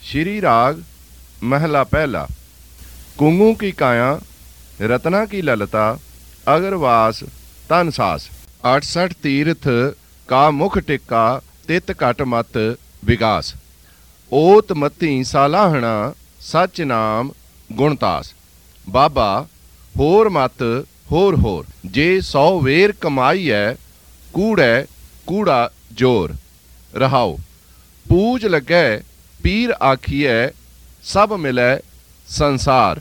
श्री राग महला पहला। कुंगू की काया रत्ना की ललता अगरवास तन सास। 68 तीर्थ का मुख टिक्का तित कट मत विकास। ओत मती सालाहना सच नाम गुणतास। बाबा होर मत होर जे 100 वेर कमाई है कूड़ै कूड़ा जोर। रहाओ पूज लगै पीर आखिए सब मिलै संसार।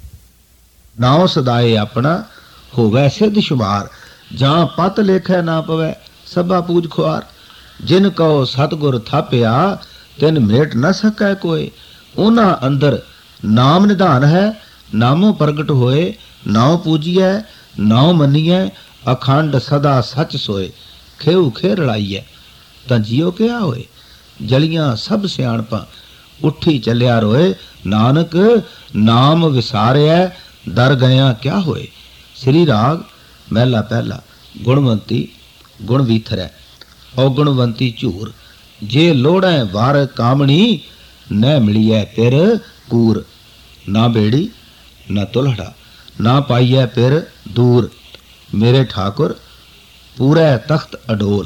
नाव सदाए अपना होवै सिद्ध शुमार। जहाँ पत लेखै ना पवै सबा पूज खुआर। जिन कहो सतगुर थापिया तिन मेट न सकै कोय। उन्हां अंदर नाम निधान है नामो प्रगट होए। नाव पूजिए नाव मनीए अखंड सदा सच सोए। खेऊ खे रड़ाइए तां जियो क्या होए। जलियां सब सियाणपा उठी चलिया रोए। नानक नाम विसारिया दर गया क्या होए। श्री राग महला पहला। गुणवंती गुण वीथरै अवगुणवंती झूर। जे लोड़ै वार कामणी न मिलिए पिर कूर। ना बेड़ी ना तुलहड़ा ना पाइए पिर दूर। मेरे ठाकुर पूरे तख्त अडोल।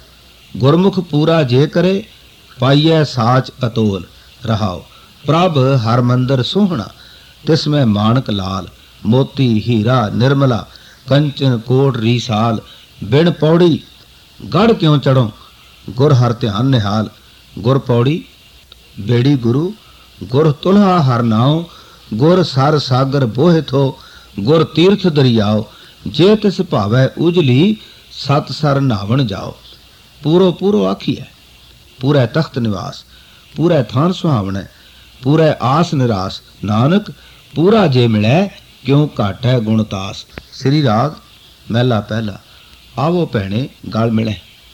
गुरमुख पूरा जे करे पाइए साच अतोल। रहाओ प्रभ हर मंदिर सोहना तिसमें माणक लाल। मोती हीरा निर्मला कंचन कोट रीसाल। बिन पौड़ी गढ़ क्यों चढ़ो गुर हर ध्यान निहाल। गुर पौड़ी बेड़ी गुरु गुर तुल्हा हर नाव। गुर सर सागर बोहिथो गुर तीर्थ दरियाओ। जे तिस भावै उजली सत सर नावन जाओ। पूरो पूरो आखिए पूरे तख्त निवास। पूरे थान सुहावने पूरे आस निरास। नानक पूरा जे मिलै क्यों घाट है गुणतास। श्री राग महला पहला। आवो भैणे गल मिले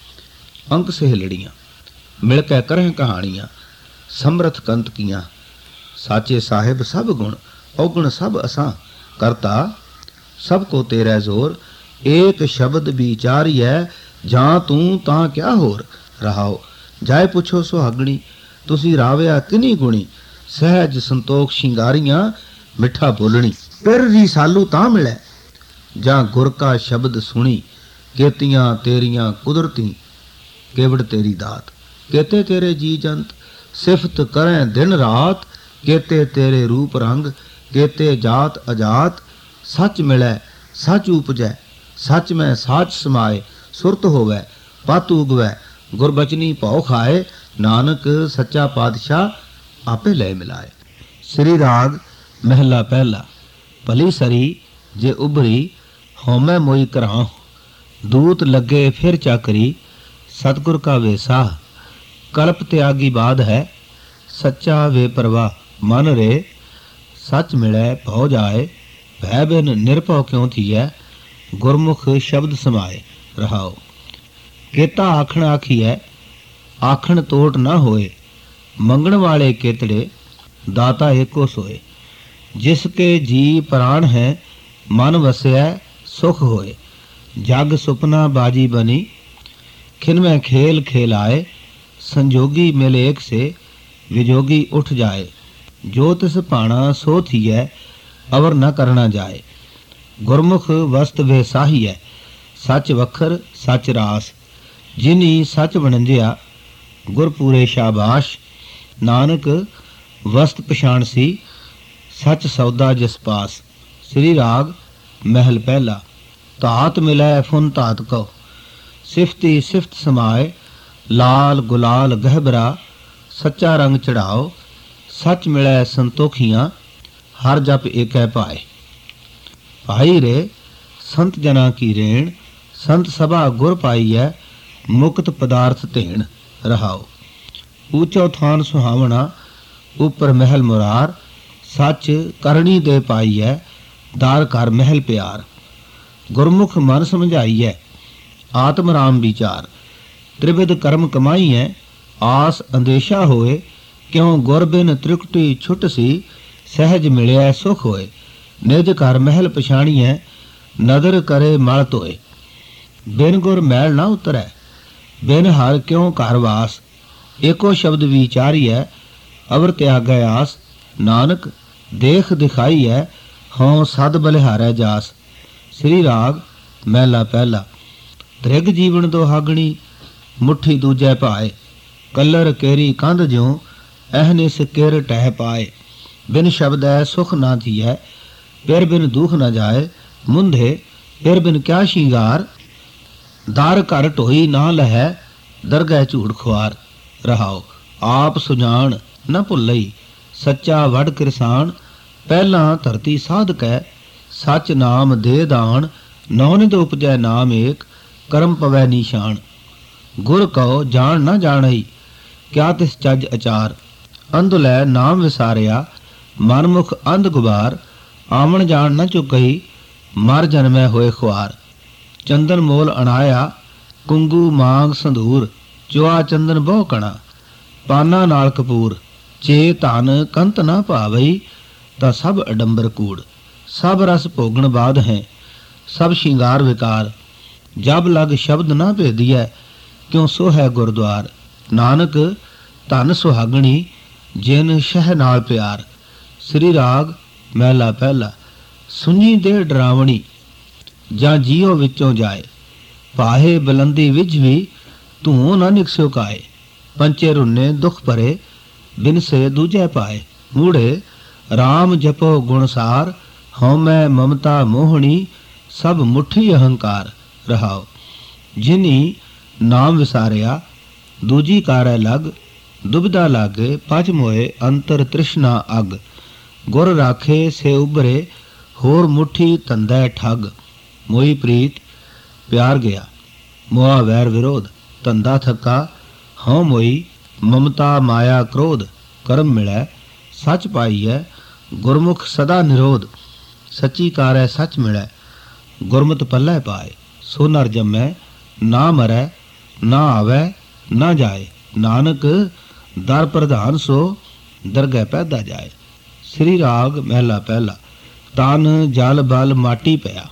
अंक सहेलड़ियाँ मिल के करह कहानियाँ। समरथ कंतकियाँ साचे साहिब सब गुण अवगुण सब असां। करता सबको तेरा जोर एक शब्द विचारिए जां तू तां क्या होर। रहाओ जाए पुछो सुहागणी तुसी राविया किनी गुणी। सहज संतोख शिंगारियां मिठा बोलनी। पिर रीसालू तां मिलै जां गुर का शब्द सुनी। केतियां तेरियां कुदरती केवड़ तेरी दात। केते तेरे जी जंत सिफत करें दिन रात। केते तेरे रूप रंग केते जात अजात। सच मिलै सच उपजै सच में साच समाए। सुरत होवै पत उगवै गुरबचनी भौ खाए। नानक सच्चा पातशाह आपे ले मिलाए। श्री राग महला पहला। भली सरी जे उभरी होमै मोई करां। दूत लगे फिर चाकरी सतगुर का वेसाह। कल्प त्यागी बाद है सच्चा वे परवाह। मन रे सच मिलै भौ जाए। भै बिन निरभौ क्यों थियै गुरमुख शब्द समाए। रहाओ केता आखण आखिए आखण तोट न होए। मंगण वाले केतड़े दाता एको सोए। जिसके जी प्राण है मन वसै सुख होए। जग सुपना बाजी बनी खिनमें खेल खेलाए। संजोगी मिल एक से विजोगी उठ जाए। जो तिस भाणा सो थियै अवर न करना जाए। गुरमुख वस्त वे साही है सच वखर सच रास। जिनी सच वणंजिया गुरपूरे शाबाश। नानक वस्त पछाण सी सच सौदा जिस पास। श्री राग महल पहला। धात मिलै फुन धात को सिफती सिफत समाए। लाल गुलाल गहबरा सच्चा रंग चढ़ाओ। सच मिलै संतोखियाँ हर जप एकै पाए। भाई रे संत जना की रेण संत सभा गुर पाई है मुक्त पदार्थ धेण। रहाओ ऊंचो थान सुहावना ऊपर महल मुरार। सच करनी दे पाई है दार कर महल प्यार। गुरमुख मन समझाई है आत्म राम विचार। त्रिविध कर्म कमाई है आस अंदेशा होए। क्यों गुर बिन त्रिकुटी छुट सी सहज मिलिया सुख होए। निज घर महल पछाणीए नदर करे मल धोए। बिन गुर मैल ना उतरै बिन हर क्यों घर वास। एको शब्द विचारिए ਅਵਰ ਤਿਆਗੈ ਆਸ, ਨਾਨਕ ਦੇਖ ਦਿਖਾਈ ਹੈ, ਹਉ ਸਦ ਬਲਿਹਾਰੈ ਜਾਸ। ਸ੍ਰੀ ਰਾਗ ਮਹਿਲਾ ਪਹਿਲਾ। ਤ੍ਰਿਗ ਜੀਵਨ ਦੁਹਾਗਣੀ, ਮੁੱਠੀ ਦੂਜੈ ਭਾਏ, ਕਲਰ ਕੇਰੀ ਕੰਧ ਜਿਉ, ਅਹਨਿਸ ਕਿਰ ਟਹਿ ਪਾਏ। ਬਿਨ ਸ਼ਬਦੈ ਸੁਖ ਨਾ ਥੀਐ, ਪਿਰ ਬਿਨ ਦੁਖ ਨ ਜਾਏ, ਮੁੰਧੇ ਪਿਰ ਬਿਨ ਕਿਆ ਸ਼ਿੰਗਾਰ। ਦਰ ਘਰ ਢੋਈ ਨਾ ਲਹੈ, ਦਰਗਹਿ ਝੂਠ ਖੁਆਰ। ਰਹਾਉ ਆਪ ਸੁਜਾਨ ਨ ਭੁੱਲਈ, ਸੱਚਾ ਵਡ ਕਿਰਸਾਨ। ਪਹਿਲਾਂ ਧਰਤੀ ਸਾਧਕੈ, ਸੱਚ ਨਾਮ ਦੇ ਦਾਨ। ਨੌਨਿਧ ਉਪਜੈ ਨਾਮ ਏਕ, ਕਰਮ ਪਵੈ ਨੀਸ਼ਾਨ। ਗੁਰ ਕਉ ਜਾਣ ਨਾ ਜਾਣਈ, ਕਿਆ ਤਿਸ ਚੱਜ ਅਚਾਰ। ਅੰਧ ਲੈ ਨਾਮ ਵਿਸਾਰਿਆ, ਮਨਮੁਖ ਅੰਧ ਗੁਬਾਰ। ਆਵਣ ਜਾਣ ਨਾ ਚੁਕਈ, ਮਰ ਜਨਮੈ ਹੋਏ ਖੁਆਰ। ਚੰਦਨ ਮੋਲ ਅਣਾਇਆ, ਕੁੰਗੂ ਮਾਂਗ ਸੰਧੂਰ। ਚੁਆ ਚੰਦਨ ਬਹੁ ਕਣਾ, ਪਾਨਾ ਨਾਲ ਕਪੂਰ। ਚੇ ਧਨ ਕੰਤ ਨਾ ਭਾਵਈ, ਤਾਂ ਸਭ ਅਡੰਬਰ ਕੂੜ। ਸਭ ਰਸ ਭੋਗਣ ਬਾਦ ਹੈ, ਸਭ ਸ਼ਿੰਗਾਰ ਵਿਕਾਰ। ਜਬ ਲਗ ਸ਼ਬਦ ਨਾ ਭੇਦੀਐ, ਕਿਉ ਸੋ ਹੈ ਗੁਰਦੁਆਰ। ਨਾਨਕ ਧਨ ਸੁਹਾਗਣੀ, ਜਿਨ ਸ਼ਹਿ ਨਾਲ ਪਿਆਰ। ਸ੍ਰੀ ਰਾਗ ਮਹਿਲਾ ਪਹਿਲਾ। ਸੁਣੀ ਦੇ ਡਰਾਵਣੀ, ਜਾਂ ਜੀਓ ਵਿੱਚੋਂ ਜਾਏ। ਪਾਹੇ ਬਲੰਦੀ ਵਿੱਚ ਵੀ, ਧੂੰ ਨਾ ਨਿਕਸਿਓ ਕਾਏ। ਪੰਚੇ ਰੁੰਨੇ ਦੁਖ ਭਰੇ, ਬਿਨ ਸੇ ਦੂਜੈ ਪਾਏ। ਮੂੜੇ ਰਾਮ ਜਪੋ ਗੁਣਸਾਰ, ਹਉਮੈ ਮਮਤਾ ਮੋਹਣੀ। ਸਭ ਮੁੱਠੀ ਅਹੰਕਾਰ। ਰਹਾਉ ਜਿਨੀ ਨਾਮ ਵਿਸਾਰਿਆ, ਦੂਜੀ ਕਾਰੈ ਲਗ। ਦੁਬਿਧਾ ਲਾਗੇ ਪਜ ਮੋਏ, ਅੰਤਰ ਤ੍ਰਿਸ਼ਨਾ ਅਗ। ਗੁਰ ਰਾਖੇ ਸੇ ਉਬਰੇ, ਹੋਰ ਮੁੱਠੀ ਧੰਦੈ ਠੱਗ। ਮੋਈ ਪ੍ਰੀਤ ਪਿਆਰ ਗਿਆ, ਮੋਆ ਵੈਰ ਵਿਰੋਧ। ਧੰਦਾ ਥੱਕਾ ਹਉ ਮੋਈ, ਮਮਤਾ ਮਾਇਆ ਕ੍ਰੋਧ। ਕਰਮ ਮਿਲੈ ਸੱਚ ਪਾਈਐ, ਗੁਰਮੁਖ ਸਦਾ ਨਿਰੋਧ। ਸੱਚੀ ਕਾਰੈ ਸੱਚ ਮਿਲੈ, ਗੁਰਮਤਿ ਪੱਲੇ ਪਾਏ। ਸੋ ਨਰ ਜੰਮੈ ਨਾ ਮਰੈ, ਨਾ ਆਵੈ ਨਾ ਜਾਏ। ਨਾਨਕ ਦਰ ਪ੍ਰਧਾਨ ਸੋ, ਦਰਗਹਿ ਪੈਦਾ ਜਾਏ। ਸ੍ਰੀ ਰਾਗ ਮਹਿਲਾ ਪਹਿਲਾ। ਤਨ ਜਲ ਬਲ ਮਾਟੀ ਪਿਆ,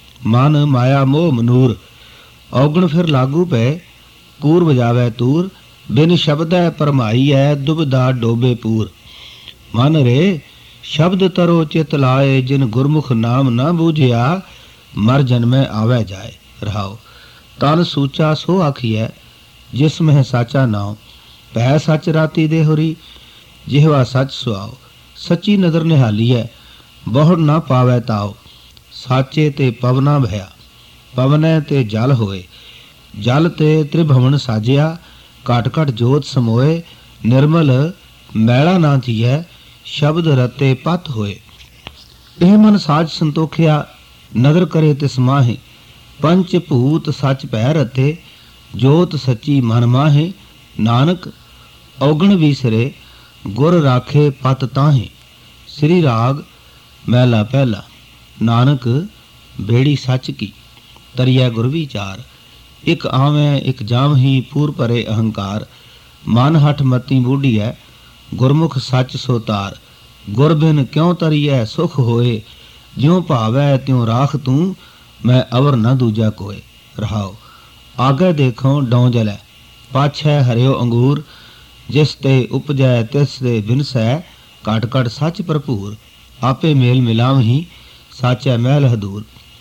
ਮਨ ਮਾਇਆ ਮੋਹ ਮਨੂਰ। ਔਗਣ ਫਿਰ ਲਾਗੂ ਪਏ, ਕੂਰ ਵਜਾਵੈ ਤੂਰ। ਬਿਨ ਸ਼ਬਦੈ ਭਰਮਾਈਐ, ਦੁਬਿਧਾ ਡੋਬੇ ਪੂਰ। ਮਨ ਰੇ ਸ਼ਬਦ ਤਰੋ ਚਿਤ ਲਾਏ, ਜਿਨ ਗੁਰਮੁਖ ਨਾਮ ਨਾ ਬੂਝਿਆ, ਮਰ ਜਨਮੈ ਆਵੈ ਜਾਏ। ਰਹਾਉ ਤਨ ਸੂਚਾ ਸੋ ਆਖੀਐ, ਜਿਸ ਮਹਿ ਸਾਚਾ ਨਾਉ। ਭੈ ਸੱਚ ਰਾਤੀ ਦੇ ਹੋਰੀ, ਜਿਹਵਾ ਸੱਚ ਸੁਆਓ। ਸੱਚੀ ਨਦਰ ਨਿਹਾਲੀਐ, ਬਹੁੜ ਨਾ ਪਾਵੈ ਤਾਉ। ਸਾਚੇ ਤੇ ਪਵਨਾ ਭਇਆ, ਪਵਨੈ ਤੇ ਜਲ ਹੋਏ। ਜਲ ਤੇ ਤ੍ਰਿਭਵਨ ਸਾਜਿਆ, ਘਟ ਘਟ ਜੋਤ ਸਮੋਏ। ਨਿਰਮਲ ਮੈਲਾ ਨਾ ਥੀਐ, ਸ਼ਬਦ ਰਤੇ ਪਤ ਹੋਏ। ਇਹ ਮਨ ਸਾਜ ਸੰਤੋਖਿਆ, ਨਦਰ ਕਰੇ ਤਿਸ ਮਾਹੇ। ਪੰਚ ਭੂਤ ਸੱਚ ਭੈ ਰਤੇ, ਜੋਤ ਸੱਚੀ ਮਨ ਮਾਹੇ। ਨਾਨਕ ਔਗਣ ਵੀਸਰੇ, ਗੁਰ ਰਾਖੇ ਪਤ ਤਾਹੇ। ਸ੍ਰੀ ਰਾਗ ਮਹਿਲਾ ਪਹਿਲਾ। ਨਾਨਕ ਬੇੜੀ ਸੱਚ ਕੀ, ਤਰੀਐ ਗੁਰ ਵਿਚਾਰ। ਇਕ ਆਵੈ ਇਕ ਜਾਵਹੀ, ਪੂਰ ਭਰੇ ਅਹੰਕਾਰ। ਮਨ ਹਠ ਮਤੀ ਬੂਢੀਐ, ਗੁਰਮੁਖ ਸੱਚ ਸੋ ਤਾਰ। ਗੁਰ ਬਿਨ ਕਿਉ ਤਰੀਐ ਸੁਖ ਹੋਏ, ਜਿਉ ਭਾਵੈ ਤਿਉ ਰਾਖ ਤੂੰ। ਮੈਂ ਅਵਰ ਨ ਦੂਜਾ ਕੋਏ। ਰਹਾਉ ਆਗੇ ਦੇਖੋ ਡੌ ਜਲੈ, ਪਾਛੈ ਹਰਿਓ ਅੰਗੂਰ। ਜਿਸ ਤੇ ਉਪਜੈ ਤਿਸ ਦੇ ਬਿਨਸੈ, ਘਟ ਘਟ ਸੱਚ ਭਰਪੂਰ। ਆਪੇ ਮੇਲ ਮਿਲਾਵਹੀਂ, ਸਾਚੈ ਮਹਿਲ ਹਦੂਰ।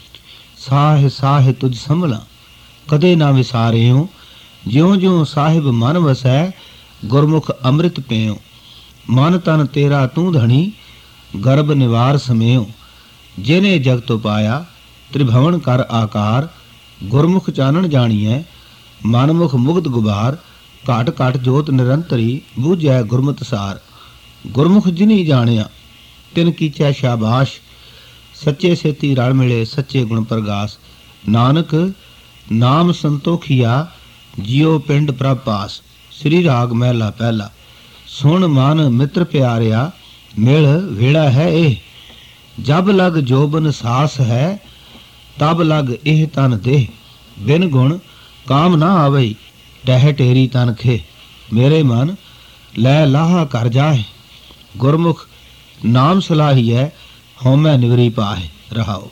ਸਾਹ ਸਾਹ ਤੁਝ ਸੰਭਲਾਂ, ਕਦੇ ਨਾ ਵਿਸਾਰਿਓ। ਜਿਉ ਜਿਉ ਸਾਹਿਬ ਮਨ ਵਸੈ, ਗੁਰਮੁਖ ਅੰਮ੍ਰਿਤ ਪੀਓ। ਮਨ ਤਨ ਤੇਰਾ ਤੂੰ ਧਣੀ, ਗਰਭ ਨਿਵਾਰ ਸਮੇਓ। ਜਿਨੇ ਜਗਤ ਉਪਾਇਆ, ਤ੍ਰਿਭਵਨ ਕਰ ਆਕਾਰ। ਗੁਰਮੁਖ ਚਾਨਣ ਜਾਣੀਐ, ਮਨਮੁਖ ਮੁਗਧ ਗੁਬਾਰ। ਘਟ ਘਟ ਜੋਤ ਨਿਰੰਤਰੀ, ਬੂਝੈ ਗੁਰਮਤਿ ਸਾਰ। ਗੁਰਮੁਖ ਜਿਨੀ ਜਾਣਿਆ, ਤਿਨ ਕੀਚੈ ਸ਼ਾਬਾਸ਼। ਸੱਚੇ ਸੇਤੀ ਰਲ ਮਿਲੇ, ਸੱਚੇ ਗੁਣ ਪ੍ਰਗਾਸ। ਨਾਨਕ ਨਾਮ ਸੰਤੋਖੀਆ, ਜਿਉ ਪਿੰਡ ਪ੍ਰਭ ਪਾਸ। ਸ੍ਰੀ ਰਾਗ ਮਹਿਲਾ ਪਹਿਲਾ। ਸੁਣ ਮਨ ਮਿੱਤਰ ਪਿਆਰਿਆ, ਮਿਲ ਵੇੜਾ ਹੈ ਇਹ। ਜਬ ਲਗ ਜੋਬਨ ਸਾਸ ਹੈ, ਤਬ ਲਗ ਇਹ ਤਨ ਦੇਹ। ਬਿਨ ਗੁਣ ਕਾਮ ਨਾ ਆਵਈ, ਟਹਿ ਟੇਰੀ ਤਨ ਖੇ। ਮੇਰੇ ਮਨ ਲੈ ਲਾਹਾ ਕਰ ਜਾਏ, ਗੁਰਮੁਖ ਨਾਮ ਸਲਾਹੀਐ, ਹਉਮੈ ਨਿਵਰੀ ਪਾਹੇ। ਰਹਾਉ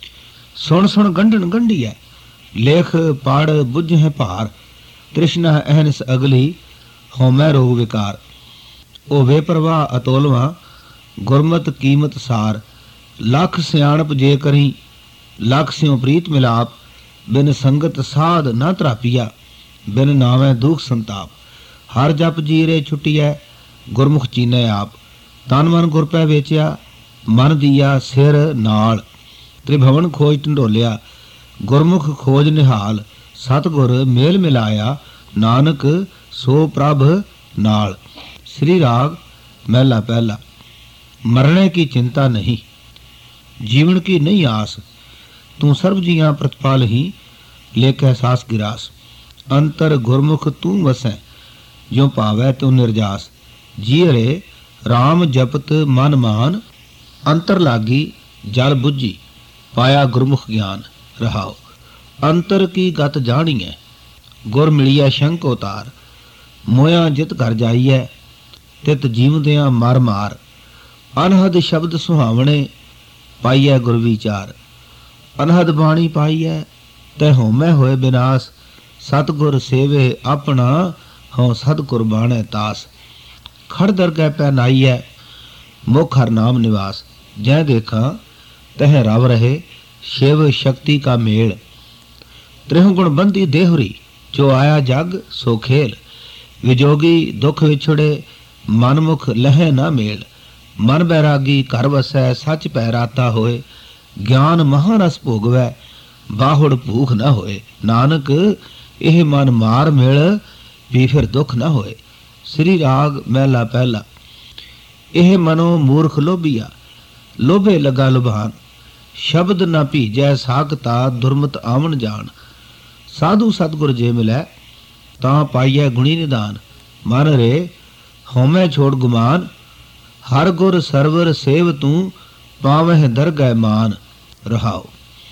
ਸੁਣ ਸੁਣ ਗੰਢਣ ਗੰਢੀਐ, ਲੇਖ ਪੜ ਬੁੱਝਹਿ ਭਾਰ। ਤ੍ਰਿਸ਼ਨਾ ਅਹਨਿਸ ਅਗਲੀ, ਹਉਮੈ ਰੋਗ ਵਿਕਾਰ। ਉਹ ਬੇਪਰਵਾਹ ਅਤੋਲਵਾ ਗੁਰਮਤ ਕੀਮਤ ਸਾਰ। ਲੱਖ ਸਿਆਣਪ ਜੇ ਕਰੀ ਲੱਖ ਸਿਉ ਪ੍ਰੀਤ ਮਿਲਾਪ। ਬਿਨ ਸੰਗਤ ਸਾਧ ਨਾ ਤਰਾਪੀਆ ਬਿਨ ਨਾਵੇਂ ਦੁਖ ਸੰਤਾਪ। ਹਰ ਜਪ ਜੀਰੇ ਛੁੱਟੀਐ ਗੁਰਮੁਖ ਚੀਨੈ ਆਪ। ਤਨ ਮਨ ਗੁਰ ਪੈ ਵੇਚਿਆ ਮਨ ਦੀਆ ਸਿਰ ਨਾਲ। ਤ੍ਰਿਭਵਨ ਖੋਜ ਢੰਡੋਲਿਆ ਗੁਰਮੁਖ ਖੋਜ ਨਿਹਾਲ। ਸਤਿਗੁਰ ਮੇਲ ਮਿਲਾਇਆ ਨਾਨਕ ਸੋ ਪ੍ਰਭ ਨਾਲ। ਸ੍ਰੀ ਰਾਗ ਮਹਿਲਾ ਪਹਿਲਾ। ਮਰਣੇ ਕੀ ਚਿੰਤਾ ਨਹੀਂ जीवन की नहीं आस। तू सर्व जियां प्रतिपाल ही लेख एहसास गिरास। अंतर गुरमुख तू वसै जो पावै तू निर्जास। जीरे राम जपत मन मान अंतर लागी जल बुझी पाया गुरमुख ज्ञान रहाओ। अंतर की गत जानिए गुर मिलिया शंक उतार। मोया जित घर जाइए तित जीवदियां मर मार। अनहद शब्द सुहावने पाइए गुर विचार। अनहद बाणी पाइए तै होमै होए विनाश। सतगुर सेवे अपना हों सतगुर बाणे तास। खड़ दरगह पै नाइए मुख हर नाम निवास। जै देखा तह रव रहे शिव शक्ति का मेल। त्रिहुगुण बंदी देहरी जो आया जग सो खेल। विजोगी दुख विछड़े मनमुख लहे ना मेल। मन बैरागी घर वसै सच पैराता होए। ज्ञान महारस भोगवै बाहुड़ भूख न होए। नानक ਇਹ ਮਨ ਮਾਰ ਮਿਲ ਵੀ ਫਿਰ ਦੁੱਖ ਨਾ ਹੋਏ। ਸ੍ਰੀ ਰਾਗ ਮਹਿਲਾ ਪਹਿਲਾ। ਇਹ ਮਨੋ ਮੂਰਖ ਲੋਭੀਆ ਲੋਭੇ ਲਗਾ ਲੁਭਾਨ। ਸ਼ਬਦ ਨਾ ਭੀਜੈ ਸਾਖਤਾ ਦੁਰਮਤ ਆਵਣ ਜਾਣ। ਸਾਧੂ ਸਤਿਗੁਰ ਜੇ ਮਿਲੈ ਤਾਂ ਪਾਈਐ ਗੁਣੀ ਨਿਦਾਨ। ਮਨ ਰੇ ਹਉਮੈ ਛੋੜ ਗੁਮਾਨ। ਹਰ ਗੁਰ ਸਰਵਰ ਸੇਵ ਤੂੰ ਪਾਵਹਿ ਦਰਗਹਿ ਮਾਨ ਰਹਾਓ।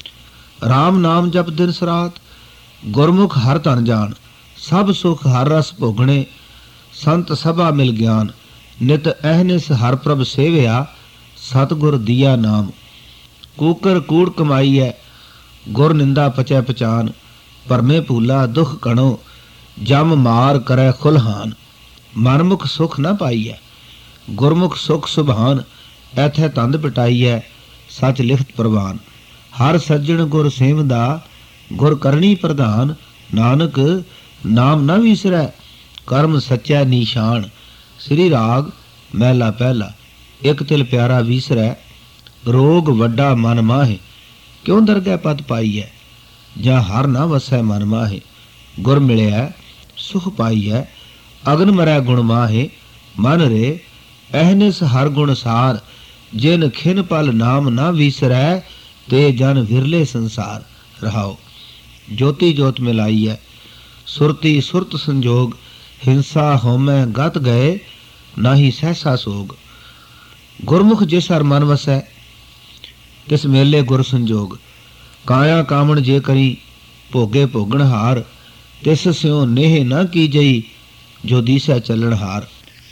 ਰਾਮ ਨਾਮ ਜਪ ਦਿਨ ਸਰਾਤ ਗੁਰਮੁਖ ਹਰ ਧਨ ਜਾਣ। ਸਭ ਸੁਖ ਹਰ ਰਸ ਭੋਗਣੇ ਸੰਤ ਸਭਾ ਮਿਲ ਗਿਆਨ। ਨਿਤ ਅਹਨਿਸ ਹਰ ਪ੍ਰਭ ਸੇਵਿਆ ਸਤਿਗੁਰ ਦੀਆ ਨਾਮ। ਕੂਕਰ ਕੂੜ ਕਮਾਈਐ ਗੁਰ ਨਿੰਦਾ ਪਚੈ ਪਚਾਨ। ਪਰਮੇ ਭੂਲਾ ਦੁਖ ਕਣੋ ਜਮ ਮਾਰ ਕਰੈ ਖੁਲਹਾਨ। ਮਨਮੁਖ ਸੁਖ ਨਾ ਪਾਈਐ ਗੁਰਮੁਖ ਸੁਖ ਸੁਭਾਨ। ਐਥੈ ਤੰਦ ਪਟਾਈਐ ਸੱਚ ਲਿਖਤ ਪ੍ਰਵਾਨ। ਹਰ ਸੱਜਣ ਗੁਰ ਸੇਵਦਾ ਗੁਰ ਕਰਨੀ ਪ੍ਰਧਾਨ। ਨਾਨਕ ਨਾਮ ਨਾ ਵਿਸਰੈ ਕਰਮ ਸੱਚੈ ਨੀਸ਼ਾਨ। ਸ੍ਰੀ ਰਾਗ ਮਹਿਲਾ ਪਹਿਲਾ। ਇੱਕ ਤਿਲ ਪਿਆਰਾ ਵਿਸਰੈ ਰੋਗ ਵੱਡਾ ਮਨ ਮਾਹੇ। ਕਿਉਂ ਦਰਗਹਿ ਪਤ ਪਾਈਐ ਜਾਂ ਹਰ ਨਾ ਵਸੈ ਮਨ ਮਾਹੇ। ਗੁਰ ਮਿਲਿਆ ਸੁਖ ਪਾਈਐ ਅਗਨ ਮਰੈ ਗੁਣ ਮਾਹੇ। ਮਨ ਰੇ ਅਹਨਿਸ ਹਰ ਗੁਣ ਸਾਰ। ਜਿਨ ਖਿਨ ਪਲ ਨਾਮ ਨਾ ਵਿਸਰੈ ਤੇ ਜਨ ਵਿਰਲੇ ਸੰਸਾਰ ਰਹਾਓ। ਜੋਤੀ ਜੋਤ ਮਿਲਾਈਐ ਸੁਰਤੀ ਸੁਰਤ ਸੰਜੋਗ। ਹਿੰਸਾ ਹੋਮੈ ਗਤ ਗਏ ਨਾਹੀ ਸਹਿਸਾ ਸੋਗ। ਗੁਰਮੁਖ ਜਿਸ ਹਰ ਮਨ ਵਸੈ ਤਿਸ ਮੇਲੇ ਗੁਰ ਸੰਜੋਗ। ਕਾਇਆ ਕਾਮਣ ਜੇ ਕਰੀ ਭੋਗੇ ਭੋਗਣ ਹਾਰ। ਤਿਸ ਸਿਉ ਨੇਹ ਨਾ ਕੀਜਈ ਜੋ ਦੀਸੈ ਚੱਲਣ ਹਾਰ।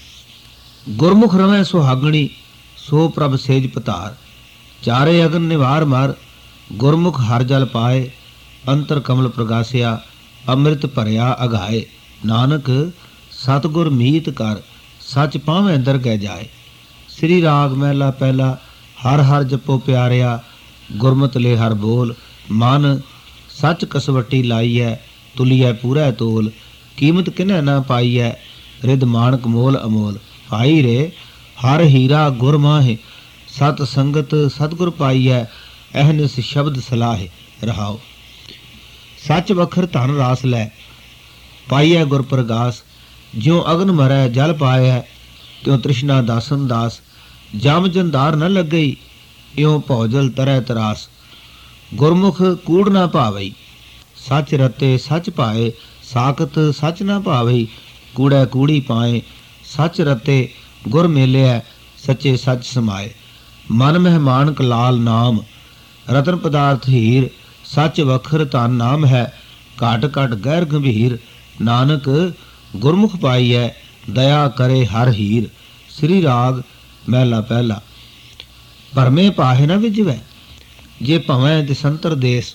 ਗੁਰਮੁਖ ਰਵੈ ਸੁਹਾਗਣੀ ਸੋ ਪ੍ਰਭ ਸੇਜ ਪਤਾਰ। ਚਾਰੇ ਅਗਨ ਨਿਵਾਰ ਮਾਰ ਗੁਰਮੁਖ ਹਰ ਜਲ ਪਾਏ। ਅੰਤਰ ਕਮਲ ਪ੍ਰਗਾਸਿਆ ਅੰਮ੍ਰਿਤ ਭਰਿਆ ਅਗਾਏ। ਨਾਨਕ ਸਤਿਗੁਰ ਮੀਤ ਕਰ ਸੱਚ ਪਾਵੇਂ ਦਰਗਹਿ ਜਾਏ। ਸ੍ਰੀ ਰਾਗ ਮਹਿਲਾ ਪਹਿਲਾ। ਹਰ ਹਰ ਜਪੋ ਪਿਆਰਿਆ ਗੁਰਮਤਿ ਲੈ ਹਰ ਬੋਲ। ਮਨ ਸੱਚ ਕਸਵੱਟੀ ਲਾਈਐ ਤੁਲੀਐ ਪੂਰੈ ਤੋਲ। ਕੀਮਤ ਕਿਨੈ ਨਾ ਪਾਈਐ ਰਿਦ ਮਾਣਕ ਮੋਲ ਅਮੋਲ। ਭਾਈ ਰੇ ਹਰ ਹੀਰਾ ਗੁਰ ਮਾਹੇ। ਸਤ ਸੰਗਤ ਸਤਿਗੁਰ ਪਾਈਐ ਅਹਨਿਸ ਸ਼ਬਦ ਸਲਾਹੇ ਰਹਾਓ। ਸੱਚ ਵਖਰ ਧਨ ਰਾਸ ਲੈ ਪਾਈਐ ਗੁਰ ਪ੍ਰਗਾਸ। ਜਿਉ ਅਗਨ ਮਰੈ ਜਲ ਪਾਇਐ ਤਿਉ ਤ੍ਰਿਸ਼ਨਾ ਦਾਸਨ ਦਾਸ। ਜਮ ਜੰਦਾਰ ਨ ਲੱਗਈ ਇਉ ਭੌਜਲ ਤਰੈ ਤਰਾਸ। ਗੁਰਮੁਖ ਕੂੜ ਨਾ ਭਾਵਈ ਸੱਚ ਰਤੇ ਸੱਚ ਪਾਏ। ਸਾਖਤ ਸੱਚ ਨਾ ਭਾਵਈ ਕੂੜੈ ਕੂੜੀ ਪਾਏ। ਸੱਚ ਰਤੇ ਗੁਰ ਮੇਲਿਐ ਸੱਚੇ ਸੱਚ ਸਮਾਏ। ਮਨ ਮਹਿਮਾਨ ਕਲਾਲ ਨਾਮ ਰਤਨ ਪਦਾਰਥ ਹੀਰ। ਸੱਚ ਵਖਰ ਧਨ ਨਾਮ ਹੈ ਘਟ ਘਟ ਗਹਿਰ ਗੰਭੀਰ। ਨਾਨਕ ਗੁਰਮੁਖ ਪਾਈਐ ਦਇਆ ਕਰੇ ਹਰ ਹੀਰ। ਸ੍ਰੀ ਰਾਗ ਮਹਿਲਾ ਪਹਿਲਾ। ਭਰਮੇ ਪਾਹੇ ਨਾ ਵਿਜਵੈ ਜੇ ਭਵੈ ਦਿਸੰਤਰ ਦੇਸ।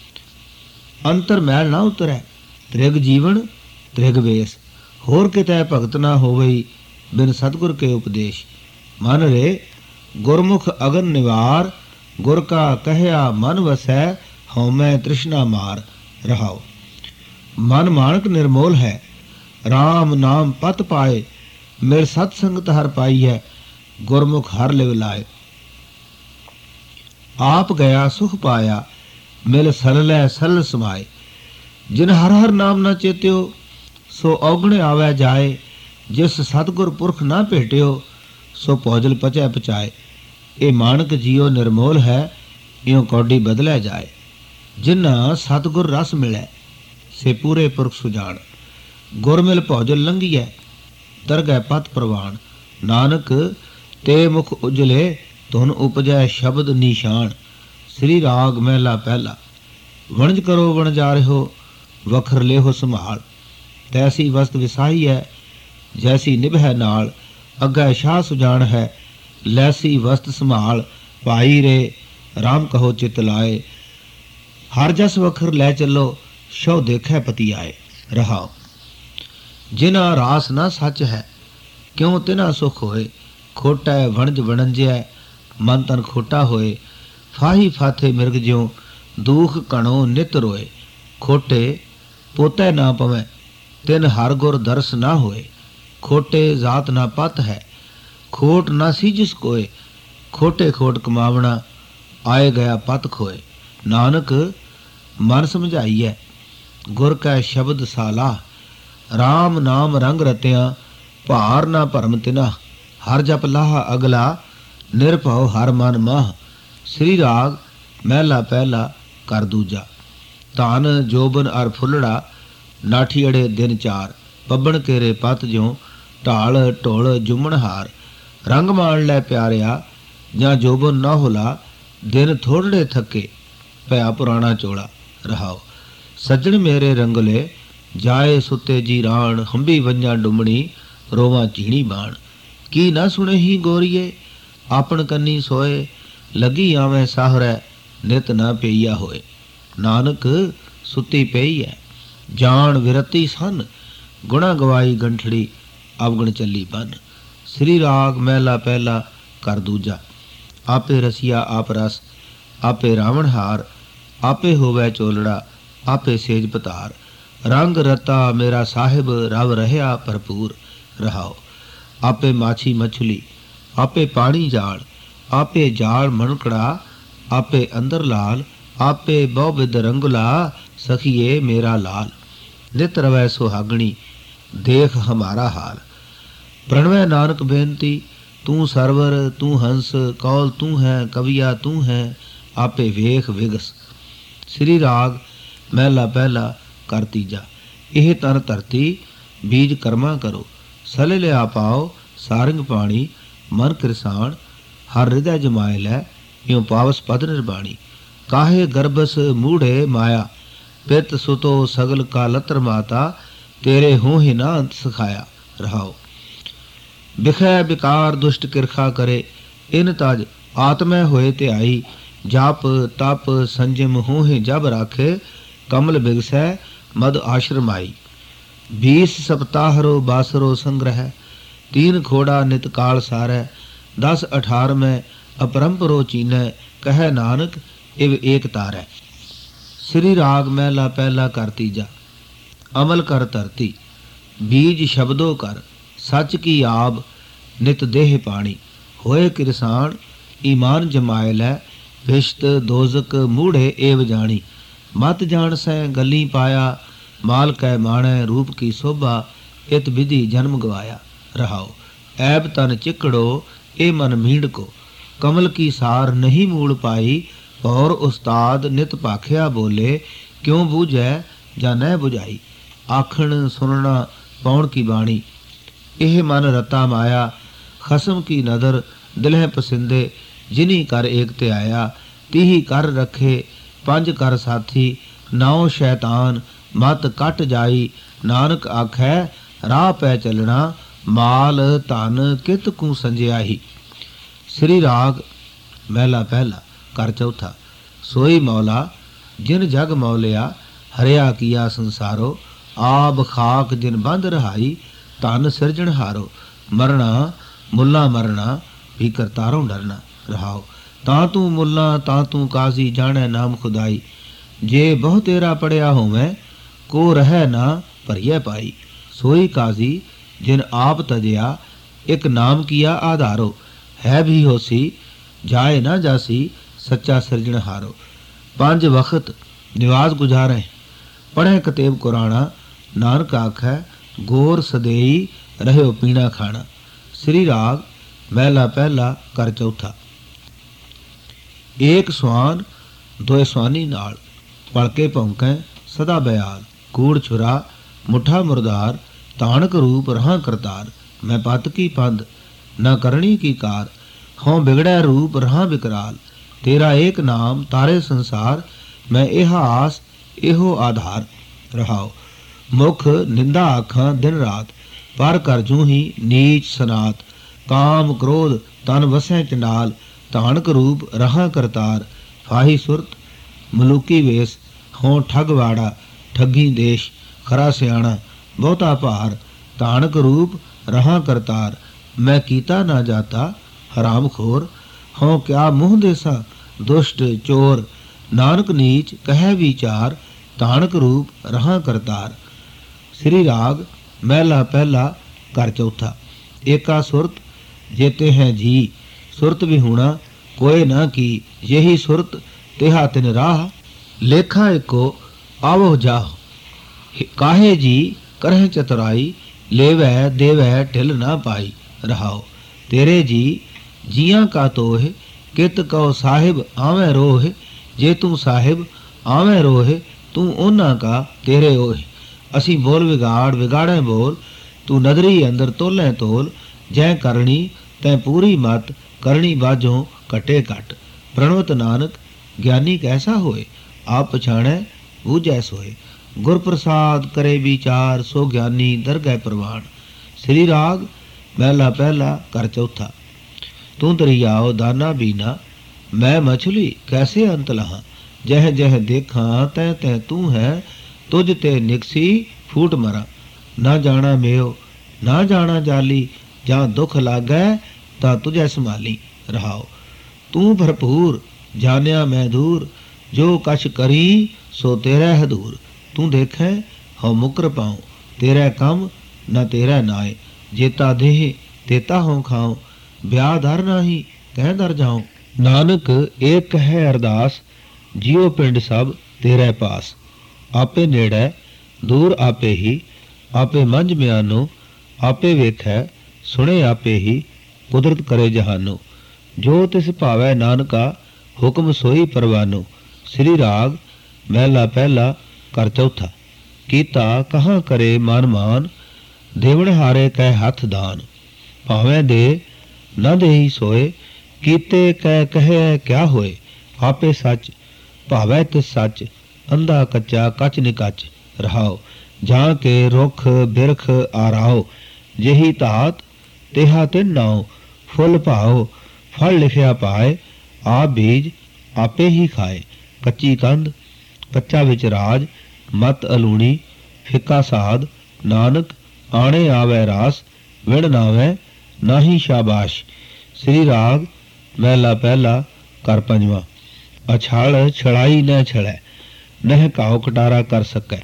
ਅੰਤਰ ਮੈਲ ਨਾ ਉਤਰੈ ਤ੍ਰਿਗ ਜੀਵਨ ਤ੍ਰਿਗ ਵੇਸ। ਹੋਰ ਕਿਤੈ ਭਗਤ ਨਾ ਹੋਵਈ बिन सतगुर के उपदेश। मन रे गुरमुख अगन निवार, गुर का कहया मन वसै, हौमै तृष्णा मार। रहाओ। मन मानक निर्मोल है, राम नाम पत पाए, मेरे सतसंगत हर पाई है, गुरमुख हर लिव लाए। आप गया सुख पाया, मिल सललै सल समाए। जिन हर हर नाम न चेत्यो, सो औगणे आवे जाए। जिस सतगुर पुरख ना भेटियो, सो भौजल पचै पचाए। ये मानक जियो निर्मोल है, इयों कौडी बदलै जाए। जिन्ना सतगुर रस मिलै, से पूरे पुरख सुजान। गुर मिल भौजल लंघिए, दरगह पत प्रवान। नानक ते मुख उजले, धुन उपजै शब्द निशान। श्री राग महला पहला। वणज करो वणजारिहो, वखर लेहो संभाल। तैसी वस्त विसाही है, जैसी निभै नाल। अग्गै शाह सुजान है, लैसी वस्त संभाल। भाई रे राम कहो चित लाए, हर जस वखर लै चलो, शौ देखै पति आए। रहाओ। जिना रास ना सच है, क्यों तिना सुख होए। खोटा वणज वणंजै, मन तन खोटा होए। फाही फाथे मिर्ग ज्यों, दुख कणो नित रोए। खोटे पोतै ना पवै, तिन हर गुर दरस ना होए। खोटे जात ना पत है, खोट ना सीजिस कोय। खोटे खोट कमावना, आए गया पत खोए। नानक मन समझाइए, गुर कै शब्द साला। राम नाम रंग रत्या, भार ना भरम तिना। हर जप लाहा अगला, निरभव हर मन माह। श्री राग महला पहला कर दूजा। धन जोबन अर फुलड़ा, नाठी अड़े दिन चार। पब्बन केरे पत ज्यों, ढाल ढोल जुमन हार। रंग मान लै प्यारिया, ਜਾਂ जोबन न होला। दिन थोड़े थके, पया पुराना चोला। रहाओ। सज्जन मेरे रंगले, जाए सुते जी राण। हंबी वंजा डुमणी, रोवा झीणी बाण। की ना सुने ही गोरिए, आपन कन्नी सोए। लगी आवे साहरै, नित ना पेइया होए। नानक सुती पई है, जान विरती सन। गुणा गवाई गंठड़ी, अवगण चली बन। श्री राग महला पहला कर दूजा। आपे रसिया आप रस, आपे रावण हार। आपे होवै चोलड़ा, आपे सेज पतार। रंग रता मेरा साहिब, रव रहया भरपूर। रहाओ। आपे माछी मछली, आपे पानी जाल। आपे जाल मणकड़ा, आपे अंदर लाल। आपे बहुविध रंगला, सखिए मेरा लाल। नित रवै सुहागणी, देख हमारा हाल। प्रणवै नानक बेनती, तू सरवर तू हंस। कौल तू है कविया तू है, आपे वेख विगस। श्री राग महला पहला कर तीजा। ਇਹ ਤਨ ਧਰਤੀ, ਬੀਜ ਕਰਮਾ ਕਰੋ। ਸਲੇ ਲਿਆ ਪਾਓ, ਸਾਰੰਗ ਪਾਣੀ। ਮਨ ਕਿਰਸਾਨ, ਹਰ ਹਿਰਦੈ ਜਮਾਏ ਲੈ। ਇਉ ਪਾਵਸ ਪਦ ਨਿਰਬਾਣੀ। ਕਾਹੇ ਗਰਭਸ ਮੂੜੇ ਮਾਇਆ, ਪਿਤ ਸੁਤੋ ਸਗਲ ਕਾ ਲਤਰ ਮਾਤਾ। ਤੇਰੇ ਹੋ ਹੀ ਨਾ ਅੰਤ ਸਿਖਾਇਆ। ਰਹਾਓ। ਬਿਖੈ ਬਿਕਾਰ ਦੁਸ਼ਟ ਕਿਰਖਾ ਕਰੇ, ਇਨ ਤਜ ਆਤਮੈ ਹੋਏ ਧਿਆਈ। ਜਪ ਤਪ ਸੰਜਮ ਹੋਹਿ ਜਬ ਰਾਖੇ, ਕਮਲ ਬਿਗਸੈ मद आश्रम आई। 20 सप्ताहरो बासरो संग्रह, 3 खोड़ा नित काल सारै। 10 18 में अपरंपरो चीनै, कह नानक इव एक तारै। श्री राग महला पहला कर तीजा। अमल कर धरती, बीज शब्दों कर। सच की आब, नित देह पानी। होए किरसान, ईमान जमाए लै। भिष्ट दोजक मूढ़े एव जानी। मत जान सै गली पाया, माल कै माणै रूप की शोभा। इत विधि जन्म गवाया। रहाओ। ऐब तन चिकड़ो, ए मन मींड को। कमल की सार नहीं मूल पाई। और उस्ताद नित भाखिया बोले, क्यों बूझै जा न बुझाई। आखण सुनना पौण की बाणी, एह मन रता माया। खसम की नदर दिलह पसिंदे, जिनी कर एक ते आया। तीही कर रखे, 5 कर साथी। 9 शैतान, मत कट जाई। नानक आखै राह पै चलना, माल धन कित कू संजियाही। श्री राग महला पहला कर चौथा। सोई मौला, जिन जग मौलिया। हरिया किया संसारो, आब खाक जिन बंद रहाई। धन सिरजन हारो, ਮਰਨਾ ਮੁੱਲਾ ਮਰਨਾ ਵੀ ਕਰਤਾਰੋਂ ਡਰਨਾ। ਰਹਾਓ ਤਾਂ ਤੂੰ ਮੁੱਲਾ ਤਾਂ ਤੂੰ ਕਾਜ਼ੀ ਜਾਣੈ ਨਾਮ ਖੁਦਾਈ, ਜੇ ਬਹੁ ਤੇਰਾ ਪੜਿਆ ਹੋਵੇਂ ਕੋ ਰਹਿ ਨਾ ਭਰੀਐ ਪਾਈ। ਸੋਈ ਕਾਜ਼ੀ ਜਿਨ ਆਪ ਤਜਿਆ ਇੱਕ ਨਾਮ ਕੀਆ ਆਧਾਰੋ, ਹੈ ਵੀ ਹੋਸੀ ਜਾਏ ਨਾ ਜਾਸੀ ਸੱਚਾ ਸਿਰਜਣਹਾਰੋ। 5 ਵਕਤ ਨਿਵਾਸ ਗੁਜ਼ਾਰੇ ਪੜ੍ਹੇ ਕਤੇਬ ਕੁਰਾਣਾ, ਨਾਨਕ ਆਖੈ ਗੋਰ ਸਦੇਈ ਰਹਿਓ ਪੀਣਾ ਖਾਣਾ। ਸ੍ਰੀ ਰਾਗ ਮਹਿਲਾ ਪਹਿਲਾ ਕਰ ਚੌਥਾ। ਏਕ ਸਵਾਨ ਦੋਏ ਸਵਾਨੀ ਨਾਲ, ਪਲਕੇ ਭੌਂਕੈ ਸਦਾ ਬਿਆਲ। ਕੂੜ ਛੁਰਾ ਮੁੱਠਾ ਮੁਰਦਾਰ, ਤਾਣਕ ਰੂਪ ਰਹਾਂ ਕਰਤਾਰ। ਮੈਂ ਪਤ ਕੀ ਪੰਧ ਨਾ ਕਰਣੀ ਕੀ ਕਾਰ, ਹੋਂ ਬਿਗੜੈ ਰੂਪ ਰਹਾਂ ਵਿਕਰਾਲ। ਤੇਰਾ ਏਕ ਨਾਮ ਤਾਰੇ ਸੰਸਾਰ, ਮੈਂ ਇਹ ਆਸ ਇਹੋ ਆਧਾਰ। ਰਹਾਓ ਮੁਖ ਨਿੰਦਾ ਆਖਾਂ ਦਿਨ ਰਾਤ, ਪਰ ਕਰ ਜੂ ਹੀ ਨੀਚ ਸਨਾਤ। ਕਾਮ ਕ੍ਰੋਧ ਤਨ ਵਸੈ ਚੰਡਾਲ, ਤਾਣਕ ਰੂਪ ਰਹਾਂ ਕਰਤਾਰ। ਫਾਹੀ ਸੁਰਤ ਮਲੂਕੀ ਵੇਸ, ਹੋਂ ਠੱਗ ਵਾੜਾ ਠੱਗੀ ਦੇਸ਼। ਖਰਾ ਸਿਆਣਾ ਬਹੁਤਾ ਭਾਰ, ਤਾਣਕ ਰੂਪ ਰਹਾਂ ਕਰਤਾਰ। ਮੈਂ ਕੀਤਾ ਨਾ ਜਾਤਾ ਹਰਾਮ ਖੋਰ, ਹੋਂ ਕਿਆ ਮੂੰਹ ਦੇਸਾ ਦੁਸ਼ਟ ਚੋਰ। ਨਾਨਕ ਨੀਚ ਕਹਿ ਵਿਚਾਰ, ਤਾਣਕ ਰੂਪ ਰਹਾਂ ਕਰਤਾਰ। ਸ੍ਰੀ ਰਾਗ ਮਹਿਲਾ ਪਹਿਲਾ ਕਰ ਚੌਥਾ। ਏਕਾ ਸੁਰਤ ਜੇਤੇ ਹੈ ਜੀ, ਸੁਰਤ ਵਿਹੂਣਾ ਕੋਏ ਨਾ ਕੀ। ਯਹੀ ਸੁਰਤ ਤਿਹਾ ਤਿਨ ਰਾਹ, ਲੇਖਾ ਏਕੋ ਆਵੋ ਜਾਹ। ਕਾਹੇ ਜੀ ਕਰਹਿ ਚਤੁਰਾਈ, ਲੇਵੈ ਦੇਵੈ ਢਿਲ ਨਾ ਪਾਈ। ਰਹਾਓ ਤੇਰੇ ਜੀ ਜੀਆਂ ਕਾ ਤੋਹਿ, ਕਿਤ ਕਉ ਸਾਹਿਬ ਆਵੇਂ ਰੋਹਿ। ਜੇ ਤੂੰ ਸਾਹਿਬ ਆਵੇਂ ਰੋਹਿ, ਤੂੰ ਉਹਨਾਂ ਕਾ ਤੇਰੇ ਓਹਿ। ਅਸੀਂ ਬੋਲ ਵਿਗਾੜ ਵਿਗਾੜੈ ਬੋਲ, ਤੂੰ ਨਦਰੀ ਅੰਦਰ ਤੋਲੇ ਤੋਲ। ਜੈ ਕਰਨੀ ਤੈਂ ਪੂਰੀ ਮਤ, ਕਰਨੀ ਬਾਝੋਂ ਘਟੇ ਘਟ। ਪ੍ਰਣਵਤ ਨਾਨਕ ਗਿਆਨੀ ਕੈਸਾ ਹੋਏ, ਆਪ ਪਛਾਣੈ ਬੂਝੈ ਸੋਏ। ਗੁਰ ਪ੍ਰਸਾਦ ਕਰੇ ਵਿਚਾਰ, ਸੋ ਗਿਆਨੀ ਦਰਗਹਿ ਪ੍ਰਵਾਨ। ਸ੍ਰੀ ਰਾਗ ਮਹਿਲਾ ਪਹਿਲਾ ਕਰ ਚੌਥਾ। ਤੂੰ ਦਰਿਆਓ ਦਾਨਾ ਬੀਨਾ, ਮੈਂ ਮਛਲੀ ਕੈਸੇ ਅੰਤ ਲਹਾਂ। ਜਹ ਜਹ ਦੇਖਾਂ ਤੈ ਤੈ ਤੂੰ ਹੈ, ਤੁਝ ਤੇ ਨਿਕਸੀ ਫੂਟ ਮਰਾਂ। ਨਾ ਜਾਣਾ ਮੇਓ ਨਾ ਜਾਣਾ ਜਾਲੀ, ਜਾਂ ਦੁੱਖ ਲਾਗੈ ਤਾਂ ਤੁਝੈ ਸੰਭਾਲੀ। ਰਹਾਓ ਤੂੰ ਭਰਪੂਰ ਜਾਣਿਆ ਮੈਂ ਦੂਰ, ਜੋ ਕਛ ਕਰੀ ਸੋ ਤੇਰਾ ਹਦੂਰ। ਤੂੰ ਦੇਖੈ ਹਉ ਮੁਕਰ ਪਾਉ, ਤੇਰਾ ਕੰਮ ਨਾ ਤੇਰਾ ਨਾਏ। ਜੇਤਾ ਦੇਹ ਤੇਤਾ ਹੋਂ ਖਾਉ, ਵਿਆਹ ਦਰ ਨਾਹੀ ਕਹਿ ਦਰ ਜਾਉ। ਨਾਨਕ ਏਕ ਹੈ ਅਰਦਾਸ, ਜਿਉ ਪਿੰਡ ਸਭ ਤੇਰੇ ਪਾਸ। ਆਪੇ ਨੇੜੈ ਦੂਰ ਆਪੇ ਹੀ, ਆਪੇ ਮੰਝ ਮਿਆਨੋ। ਆਪੇ ਵੇਖੈ ਸੁਣੇ ਆਪੇ ਹੀ, ਕੁਦਰਤ ਕਰੇ ਜਹਾਨੋ। ਜੋ ਤਿਸ ਭਾਵੈ ਨਾਨਕਾ, ਹੁਕਮ ਸੋਈ ਪਰਵਾਨੋ। ਸ੍ਰੀ ਰਾਗ ਮਹਿਲਾ ਪਹਿਲਾ ਕਰ ਚੌਥਾ। ਕੀਤਾ ਕਹਾਂ ਕਰੇ ਮਨ ਮਾਨ, ਦੇਵਣ ਹਾਰੇ ਕਹਿ ਹੱਥ ਦਾਨ। ਭਾਵੇਂ ਦੇ ਨਾ ਦੇਈ ਸੋਏ, ਕੀਤੇ ਕਹਿ ਕਹੇ ਕਿਆ ਹੋਏ। ਆਪੇ ਸੱਚ ਭਾਵੈ ਤਿਸ ਸੱਚ, ਅੰਧਾ ਕੱਚਾ ਕੱਚ ਨਿਕੱਚ। ਰਹਾਓ ਜਾਂ ਕੇ ਰੁੱਖ ਬਿਰਖ ਆਰਾਓ, ਜਿਹੀ ਧਾਤ ਤਿਹਾ ਤਿਨ ਨਾਉ। ਫੁੱਲ ਭਾਓ ਫਲ ਲਿਖਿਆ ਪਾਏ, ਆਪ ਬੀਜ ਆਪੇ ਹੀ ਖਾਏ। ਕੱਚੀ ਕੰਧ ਕੱਚਾ ਵਿੱਚ ਰਾਜ, ਮਤ ਅਲੂਣੀ ਫਿੱਕਾ ਸਾਧ। ਨਾਨਕ ਆਣੇ ਆਵੈ ਰਾਸ, ਵਿਣ ਨਾਵੈ ਨਾਹੀ ਸ਼ਾਬਾਸ਼। ਸ੍ਰੀ ਰਾਗ ਮਹਿਲਾ ਪਹਿਲਾ ਕਰ ਪੰਜਵਾਂ। ਅਛਾਲ ਛੜਾਈ ਨ ਛੜੈ, ਨਹਿ ਘਾਉ ਕਟਾਰਾ ਕਰ ਸਕੈ।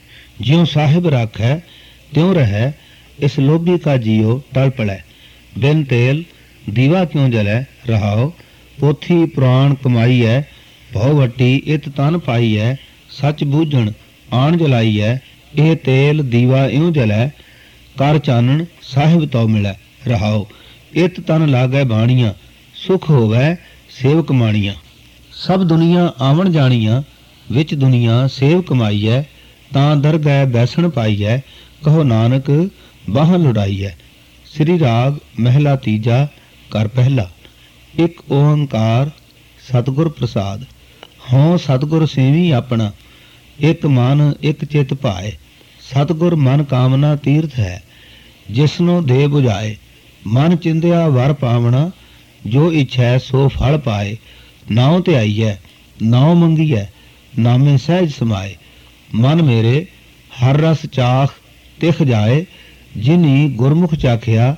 ਜਿਉ ਸਾਹਿਬ ਰਾਖੈ ਤਿਉ ਰਹੈ, ਇਸ ਲੋਭੀ ਕਾ ਜੀਉ ਟਲ ਪੜੈ। ਬਿਨ ਤੇਲ ਦੀਵਾ ਕਿਉ ਜਲੈ। ਰਹਾਓ ਪੋਥੀ ਪੁਰਾਣ ਕਮਾਈਐ, ਭਉ ਵੱਟੀ ਇਤ ਤਨ ਪਾਈਐ। ਸੱਚ ਬੂਝਣ ਆਣ ਜਲਾਈਐ, ਇਹ ਤੇਲ ਦੀਵਾ ਇਉ ਜਲੈ। ਕਰ ਚਾਨਣ ਸਾਹਿਬ ਤਉ ਮਿਲੈ। ਰਹਾਓ ਇਤ ਤਨ ਲਾਗੈ ਬਾਣੀਆਂ, ਸੁਖ ਹੋਵੈ ਸੇਵਕ ਮਾਣੀਆਂ। ਸਭ ਦੁਨੀਆ ਆਵਣ ਜਾਣੀਆਂ, ਵਿੱਚ ਦੁਨੀਆ ਸੇਵ ਕਮਾਈਐ। ਤਾਂ ਦਰਗਹਿ ਬੈਸਣ ਪਾਈਐ, ਕਹੋ ਨਾਨਕ ਬਾਹਾਂ ਲੁੜਾਈਐ। ਸ੍ਰੀ ਰਾਗ ਮਹਿਲਾ ਤੀਜਾ ਕਰ ਪਹਿਲਾ। ਇੱਕ ਓੰਕਾਰ ਸਤਿਗੁਰ ਪ੍ਰਸਾਦ। ਹਉ ਸਤਿਗੁਰ ਸੇਵੀ ਆਪਣਾ, ਇੱਕ ਮਨ ਇੱਕ ਚਿਤ ਭਾਏ। ਸਤਿਗੁਰ ਮਨ ਕਾਮਨਾ ਤੀਰਥ ਹੈ, ਜਿਸਨੂੰ ਦੇ ਬੁਝਾਏ। ਮਨ ਚਿੰਦਿਆ ਵਰ ਪਾਵਣਾ, ਜੋ ਇੱਛੈ ਸੋ ਫਲ ਪਾਏ। ਨਾਉ ਧਿਆਈਐ ਨਾਉ ਮੰਗੀਐ, ਨਾਮੇ ਸਹਿਜ ਸਮਾਏ। ਮਨ ਮੇਰੇ ਹਰ ਰਸ ਚਾਖ ਤਿਖ ਜਾਏ, ਜਿਨੀ ਗੁਰਮੁਖ ਚਾਖਿਆ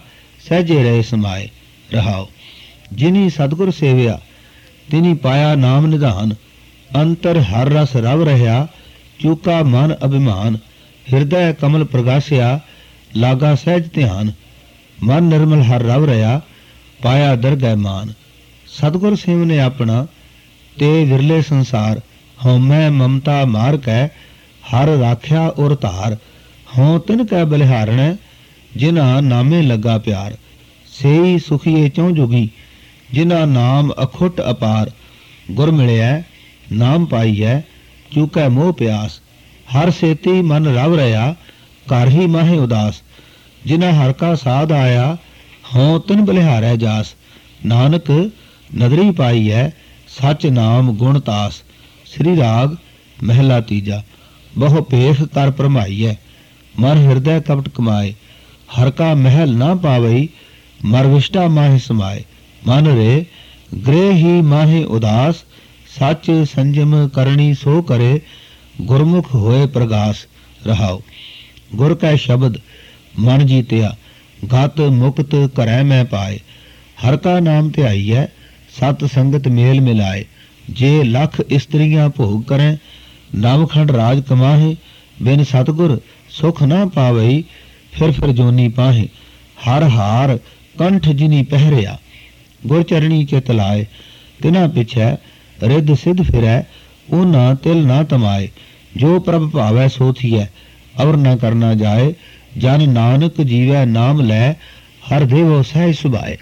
ਸਹਿਜੇ ਰਹੇ ਸਮਾਏ। ਰਹਾਓ। ਜਿਨੀ ਸਤਿਗੁਰ ਸੇਵਿਆ ਤਿਨੀ ਪਾਇਆ ਨਾਮ ਨਿਧਾਨ। ਅੰਤਰ ਹਰ ਰਸ ਰਵ ਰਹਿਆ ਚੂਕਾ ਮਨ ਅਭਿਮਾਨ। ਹਿਰਦੈ ਕਮਲ ਪ੍ਰਗਾਸਿਆ ਲਾਗਾ ਸਹਿਜ ਧਿਆਨ। ਮਨ ਨਿਰਮਲ ਹਰ ਰਵ ਰਹਿਆ ਪਾਇਆ ਦਰਗਹਿ ਮਾਨ। ਸਤਿਗੁਰ ਸੇਵਨੇ ਆਪਣਾ ਤੇ ਵਿਰਲੇ ਸੰਸਾਰ। ਹਉਮੈ ਮਮਤਾ ਮਾਰ ਕੈ ਹਰ ਰਾਖਿਆ ਉਰ ਧਾਰ। ਹਉ ਤਿਨ ਕੈ ਬਲਿਹਾਰਣੈ ਜਿਨ੍ਹਾਂ ਨਾਮੇ ਲੱਗਾ ਪਿਆਰ। ਸੇਈ ਸੁਖੀਏ ਚੌ ਜੁਗੀ ਜਿਨ੍ਹਾਂ ਨਾਮ ਅਖੁੱਟ ਅਪਾਰ। ਗੁਰ ਮਿਲਿਐ ਨਾਮ ਪਾਈਐ ਚੂਕੈ ਮੋਹ ਪਿਆਸ। ਹਰ ਸੇਤੀ ਮਨ ਰਵ ਰਹਿਆ ਘਰ ਹੀ ਮਾਹੇ ਉਦਾਸ। ਜਿਨ੍ਹਾਂ ਹਰ ਕਾ ਸਾਧ ਆਇਆ ਹਉ ਤਿਨ ਬਲਿਹਾਰੈ ਜਾਸ। ਨਾਨਕ ਨਦਰੀ ਪਾਈਐ ਸੱਚ ਨਾਮ ਗੁਣ ਤਾਸ। ਸ੍ਰੀ ਰਾਗ ਮਹਿਲਾ ਤੀਜਾ। ਬਹੁ ਭੇਖ ਕਰ ਭਰਮਾਈਐ ਮਰ ਹਿਰਦੈ ਕਪਟ ਕਮਾਏ। ਹਰ ਕਾ ਮਹਿਲ ਨਾ ਪਾਵਈ ਮਰ ਵਿਸ਼ਟਾ ਮਾਹੇ ਸਮਾਏ। ਮਨ ਰੇ ਗ੍ਰਹਿ ਹੀ ਮਾਹੇ ਉਦਾਸ। ਸੱਚ ਸੰਜਮ ਕਰਨੀ ਸੋ ਕਰੇ ਗੁਰਮੁਖ ਹੋਏ ਪ੍ਰਗਾਸ। ਰਹਾਓ। ਗੁਰ ਕੈ ਸ਼ਬਦ ਮਨ ਜੀਤਿਆ ਗਤ ਮੁਕਤ ਕਰੈ ਮੈਂ ਪਾਏ। ਹਰ ਕਾ ਨਾਮ ਧਿਆਈਐ ਸਤ ਸੰਗਤ ਮੇਲ ਮਿਲਾਏ। ਜੇ ਲੱਖ ਇਸਤਰੀਆਂ ਭੋਗ ਕਰੈ ਨਵਖੰਡ ਰਾਜ ਕਮਾਹੇ। ਬਿਨ ਸਤਿਗੁਰ ਸੁਖ ਨਾ ਪਾਵਈ ਫਿਰ ਜੋਨੀ ਪਾਹੇ। ਹਰ ਹਾਰ ਕੰਠ ਜਿਨੀ ਪਹਿਰਿਆ ਗੁਰ ਚਰਣੀ ਚਿਤ ਲਾਏ। ਤਿਨਾ ਪਿਛੈ ਰਿੱਧ ਸਿੱਧ ਫਿਰੈ ਉਹਨਾਂ ਤਿਲ ਨਾ ਤਮਾਏ। ਜੋ ਪ੍ਰਭ ਭਾਵੈ ਸੋ ਥੀਐ ਅਵਰ ਨਾ ਕਰਨਾ ਜਾਏ। ਜਨ ਨਾਨਕ ਜੀਵੈ ਨਾਮ ਲੈ ਹਰ ਦੇਵੋ ਸਹਿਜ ਸੁਭਾਏ।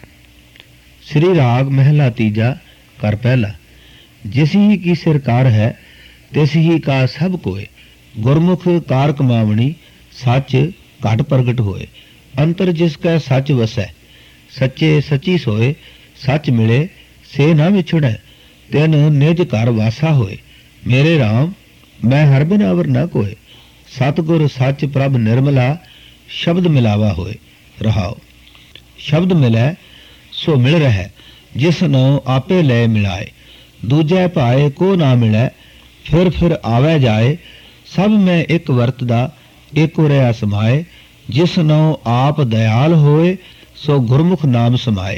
ਸ੍ਰੀ ਰਾਗ ਮਹਿਲਾ ਤੀਜਾ। ਕਰ ਪਹਿਲਾ। ਜਿਸ ਹੀ ਕੀ ਸਰਕਾਰ ਹੈ ਤਿਸ ਹੀ ਕਾ ਸਭ ਕੋਏ। ਗੁਰਮੁਖ ਕਾਰ ਕਮਾਵਣੀ ਸੱਚ ਘਟ ਪ੍ਰਗਟ ਹੋਏ। ਅੰਤਰ ਜਿਸ ਕੈ ਸੱਚ ਵਸੈ ਸੱਚੇ ਸੱਚੀ ਸੋਏ। ਸੱਚ ਮਿਲੇ ਸੇ ਨਾ ਵਿਛੜੈ ਤਿਨ ਨਿਜ ਘਰ ਵਾਸਾ ਹੋਏ। ਮੇਰੇ ਰਾਮ ਮੈਂ ਹਰ ਬਿਨ ਅਵਰ ਨਾ ਕੋਏ। ਸਤਿਗੁਰ ਸੱਚ ਪ੍ਰਭ ਨਿਰਮਲਾ ਸ਼ਬਦ ਮਿਲਾਵਾ ਹੋਏ। ਰਹਾਓ। ਸ਼ਬਦ ਮਿਲੈ ਸੋ ਮਿਲ ਰਹਿ ਜਿਸ ਨੂੰ ਆਪੇ ਲੈ ਮਿਲਾਏ। ਦੂਜੈ ਭਾਏ ਕੋ ਨਾ ਮਿਲੈ ਫਿਰ ਆਵੈ ਜਾਏ। ਸਭ ਮੈਂ ਇੱਕ ਵਰਤਦਾ ਇੱਕ ਉਰਿਆ ਸਮਾਏ। ਜਿਸ ਨੂੰ ਆਪ ਦਇਆਲ ਹੋਏ ਸੋ ਗੁਰਮੁਖ ਨਾਮ ਸਮਾਏ।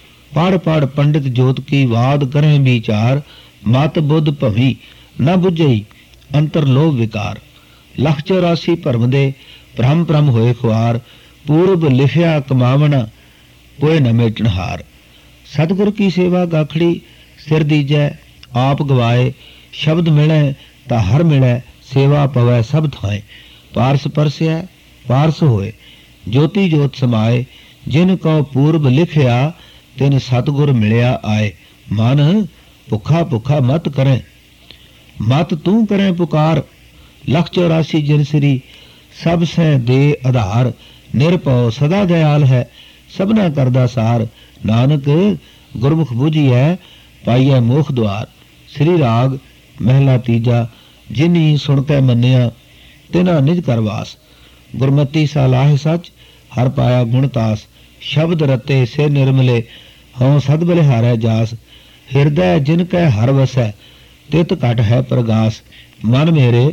ਪੜ ਪੰਡਿਤ ਜੋਤ ਕੀ ਵਾਦ ਕਰਹਿ ਵਿਚਾਰ। ਮਤ ਬੁੱਧ ਭਵੀ ਨਾ ਬੁਝਈ ਅੰਤਰ ਲੋਭ ਵਿਕਾਰ। ਲੱਖ 84 ਭਰਮ ਦੇ ਭ੍ਰਮ ਹੋਏ ਖੁਆਰ। ਪੂਰਬ ਲਿਖਿਆ ਕਮਾਵਣਾ ਕੋਏ ਨ ਮੇਟਣ ਹਾਰ। ਸਤਿਗੁਰ ਕੀ ਸੇਵਾ ਗਾਖੜੀ ਸਿਰ ਦੀਜੈ ਆਪ ਗਵਾਏ। ਸ਼ਬਦ ਮਿਲੈ ਤਾਂ ਹਰ ਮਿਲੈ ਸੇਵਾ ਪਵੈ ਸਭ ਥਾਏ। ਪਾਰਸ ਪਰਸਿਆ ਪਾਰਸ ਹੋਏ ਜੋਤੀ ਜੋਤ ਸਮਾਏ। ਜਿਨ ਕਉ ਪੂਰਬ ਲਿਖਿਆ ਤਿਨ ਸਤਿਗੁਰ ਮਿਲਿਆ ਆਏ। ਮਨ ਭੁੱਖਾ ਮਤ ਕਰੈ ਮਤ ਤੂੰ ਕਰੈ ਪੁਕਾਰ। ਲੱਖ 84 ਜਿਨ ਸ੍ਰੀ ਸਭ ਸੈ ਦੇ ਆਧਾਰ। ਨਿਰਭਉ ਸਦਾ ਦਇਆਲ ਹੈ ਸਭਨਾ ਕਰਦਾ ਸਾਰ। ਨਾਨਕ ਗੁਰਮੁਖ ਬੁਝੀਐ ਪਾਈਐ ਮੋਖ ਦੁਆਰ। ਸ੍ਰੀ ਰਾਗ ਮਹਿਲਾ ਤੀਜਾ। ਜਿਨੀ ਸੁਣ ਕੇ ਮੰਨਿਆ ਤਿਨਾ ਨਿਜ ਕਰਵਾਸ। ਗੁਰਮਤੀ ਸਾਲਾਹ ਸੱਚ ਹਰ ਪਾਇਆ ਗੁਣ ਤਾਸ। ਸ਼ਬਦ ਰਤੇ ਸੇ ਨਿਰਮਲੇ ਹਉ ਸਦ ਬਲਿਹਾਰੈ ਜਾਸ। ਹਿਰਦੈ ਜਿਨ ਕੈ ਹਰ ਵਸੈ ਤਿਤ ਘਟ ਹੈ ਪ੍ਰਗਾਸ। ਮਨ ਮੇਰੇ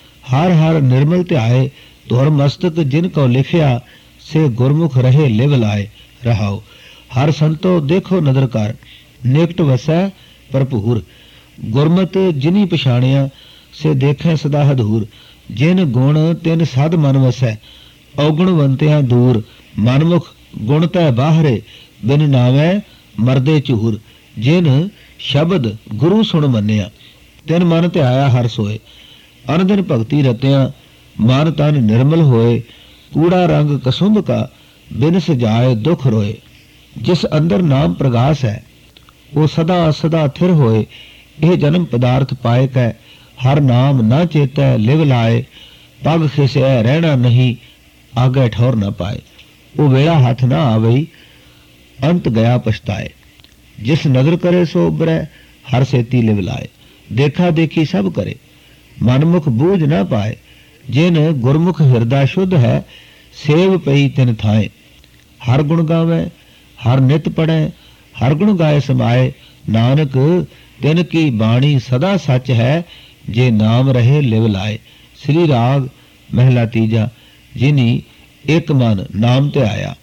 ਹਰ ਨਿਰਮਲ ਧਿਆਏ। ਧੁਰ ਮਸਤਕ ਜਿਨ ਕਉ ਲਿਖਿਆ ਸੇ ਗੁਰਮੁਖ ਰਹੇ ਲਿਵ ਲਾਏ। ਰਹਾਓ। ਹਰ ਸੰਤੋ ਦੇਖੋ ਨਦਰ ਕਰ ਨਿਕਟ ਵਸੈ ਭਰਪੂਰ। ਗੁਰਮਤ ਜਿਨੀ ਪਛਾਣਿਆ ਸੇ ਦੇਖੈ ਸਦਾ ਹਦੂਰ। ਜਿਨ ਗੁਣ ਤਿਨ ਸਦ ਮਨ ਵਸੈ ਔਗੁਣਵੰਤਿਆਂ ਦੂਰ। ਮਨਮੁਖ ਗੁਣ ਤੈ ਬਾਹਰੇ ਬਿਨ ਨਾਵੈ ਮਰਦੇ ਝੂਰ। ਜਿਨ ਸ਼ਬਦ ਗੁਰੂ ਸੁਣ ਮੰਨਿਆ ਤਿਨ ਮਨ ਧਿਆਇਆ ਹਰ ਸੋਏ। ਅਨਦਿਨ ਭਗਤੀ ਰਤਿਆਂ ਮਨ ਤਨ ਨਿਰਮਲ ਹੋਏ। ਕੂੜਾ ਰੰਗ ਕਸੁੰਭ ਕਾ ਬਿਨ ਸਜਾਏ ਦੁਖ ਰੋਏ। ਜਿਸ ਅੰਦਰ ਨਾਮ ਪ੍ਰਗਾਸ ਹੈ ਉਹ ਸਦਾ ਥਿਰ ਹੋਏ। ਇਹ ਜਨਮ ਪਦਾਰਥ ਪਾਏ ਕੈ ਹਰ ਨਾਮ ਨਾ ਚੇਤੈ ਲਿਵ ਲਾਏ। ਪਗ ਖਿਸੈ ਰਹਿਣਾ ਨਹੀਂ ਆਗੇ ਠੌਰ ਨਾ ਪਾਏ। ਉਹ ਵੇਲਾ ਹੱਥ ਨਾ ਆਵਈ ਅੰਤ ਗਿਆ ਪਛਤਾਏ। ਜਿਸ ਨਦਰ ਕਰੇ ਸੋ ਉਬਰੈ ਹਰ ਸੇਤੀ ਲਿਵ ਲਾਏ। ਦੇਖਾ ਦੇਖੀ ਸਭ ਕਰੇ ਮਨਮੁਖ ਬੂਝ ਨਾ ਪਾਏ। ਜਿਨ ਗੁਰਮੁਖ ਹਿਰਦਾ ਸ਼ੁੱਧ ਹੈ ਸੇਵ ਪਈ ਤਿਨ ਥਾਏ। ਹਰ ਗੁਣ ਗਾਵੇ ਹਰ ਨਿਤ ਪੜੈ ਹਰ ਗੁਣ ਗਾਏ ਸਮਾਏ। ਨਾਨਕ ਤਿਨ ਕੀ ਬਾਣੀ ਸਦਾ ਸੱਚ ਹੈ ਜੇ ਨਾਮ ਰਹੇ ਲਿਵ ਲਾਏ। ਸ੍ਰੀ ਰਾਗ ਮਹਿਲਾ ਤੀਜਾ। ਜਿਨੀ ਇੱਕ ਮਨ ਨਾਮ ਧਿਆਇਆ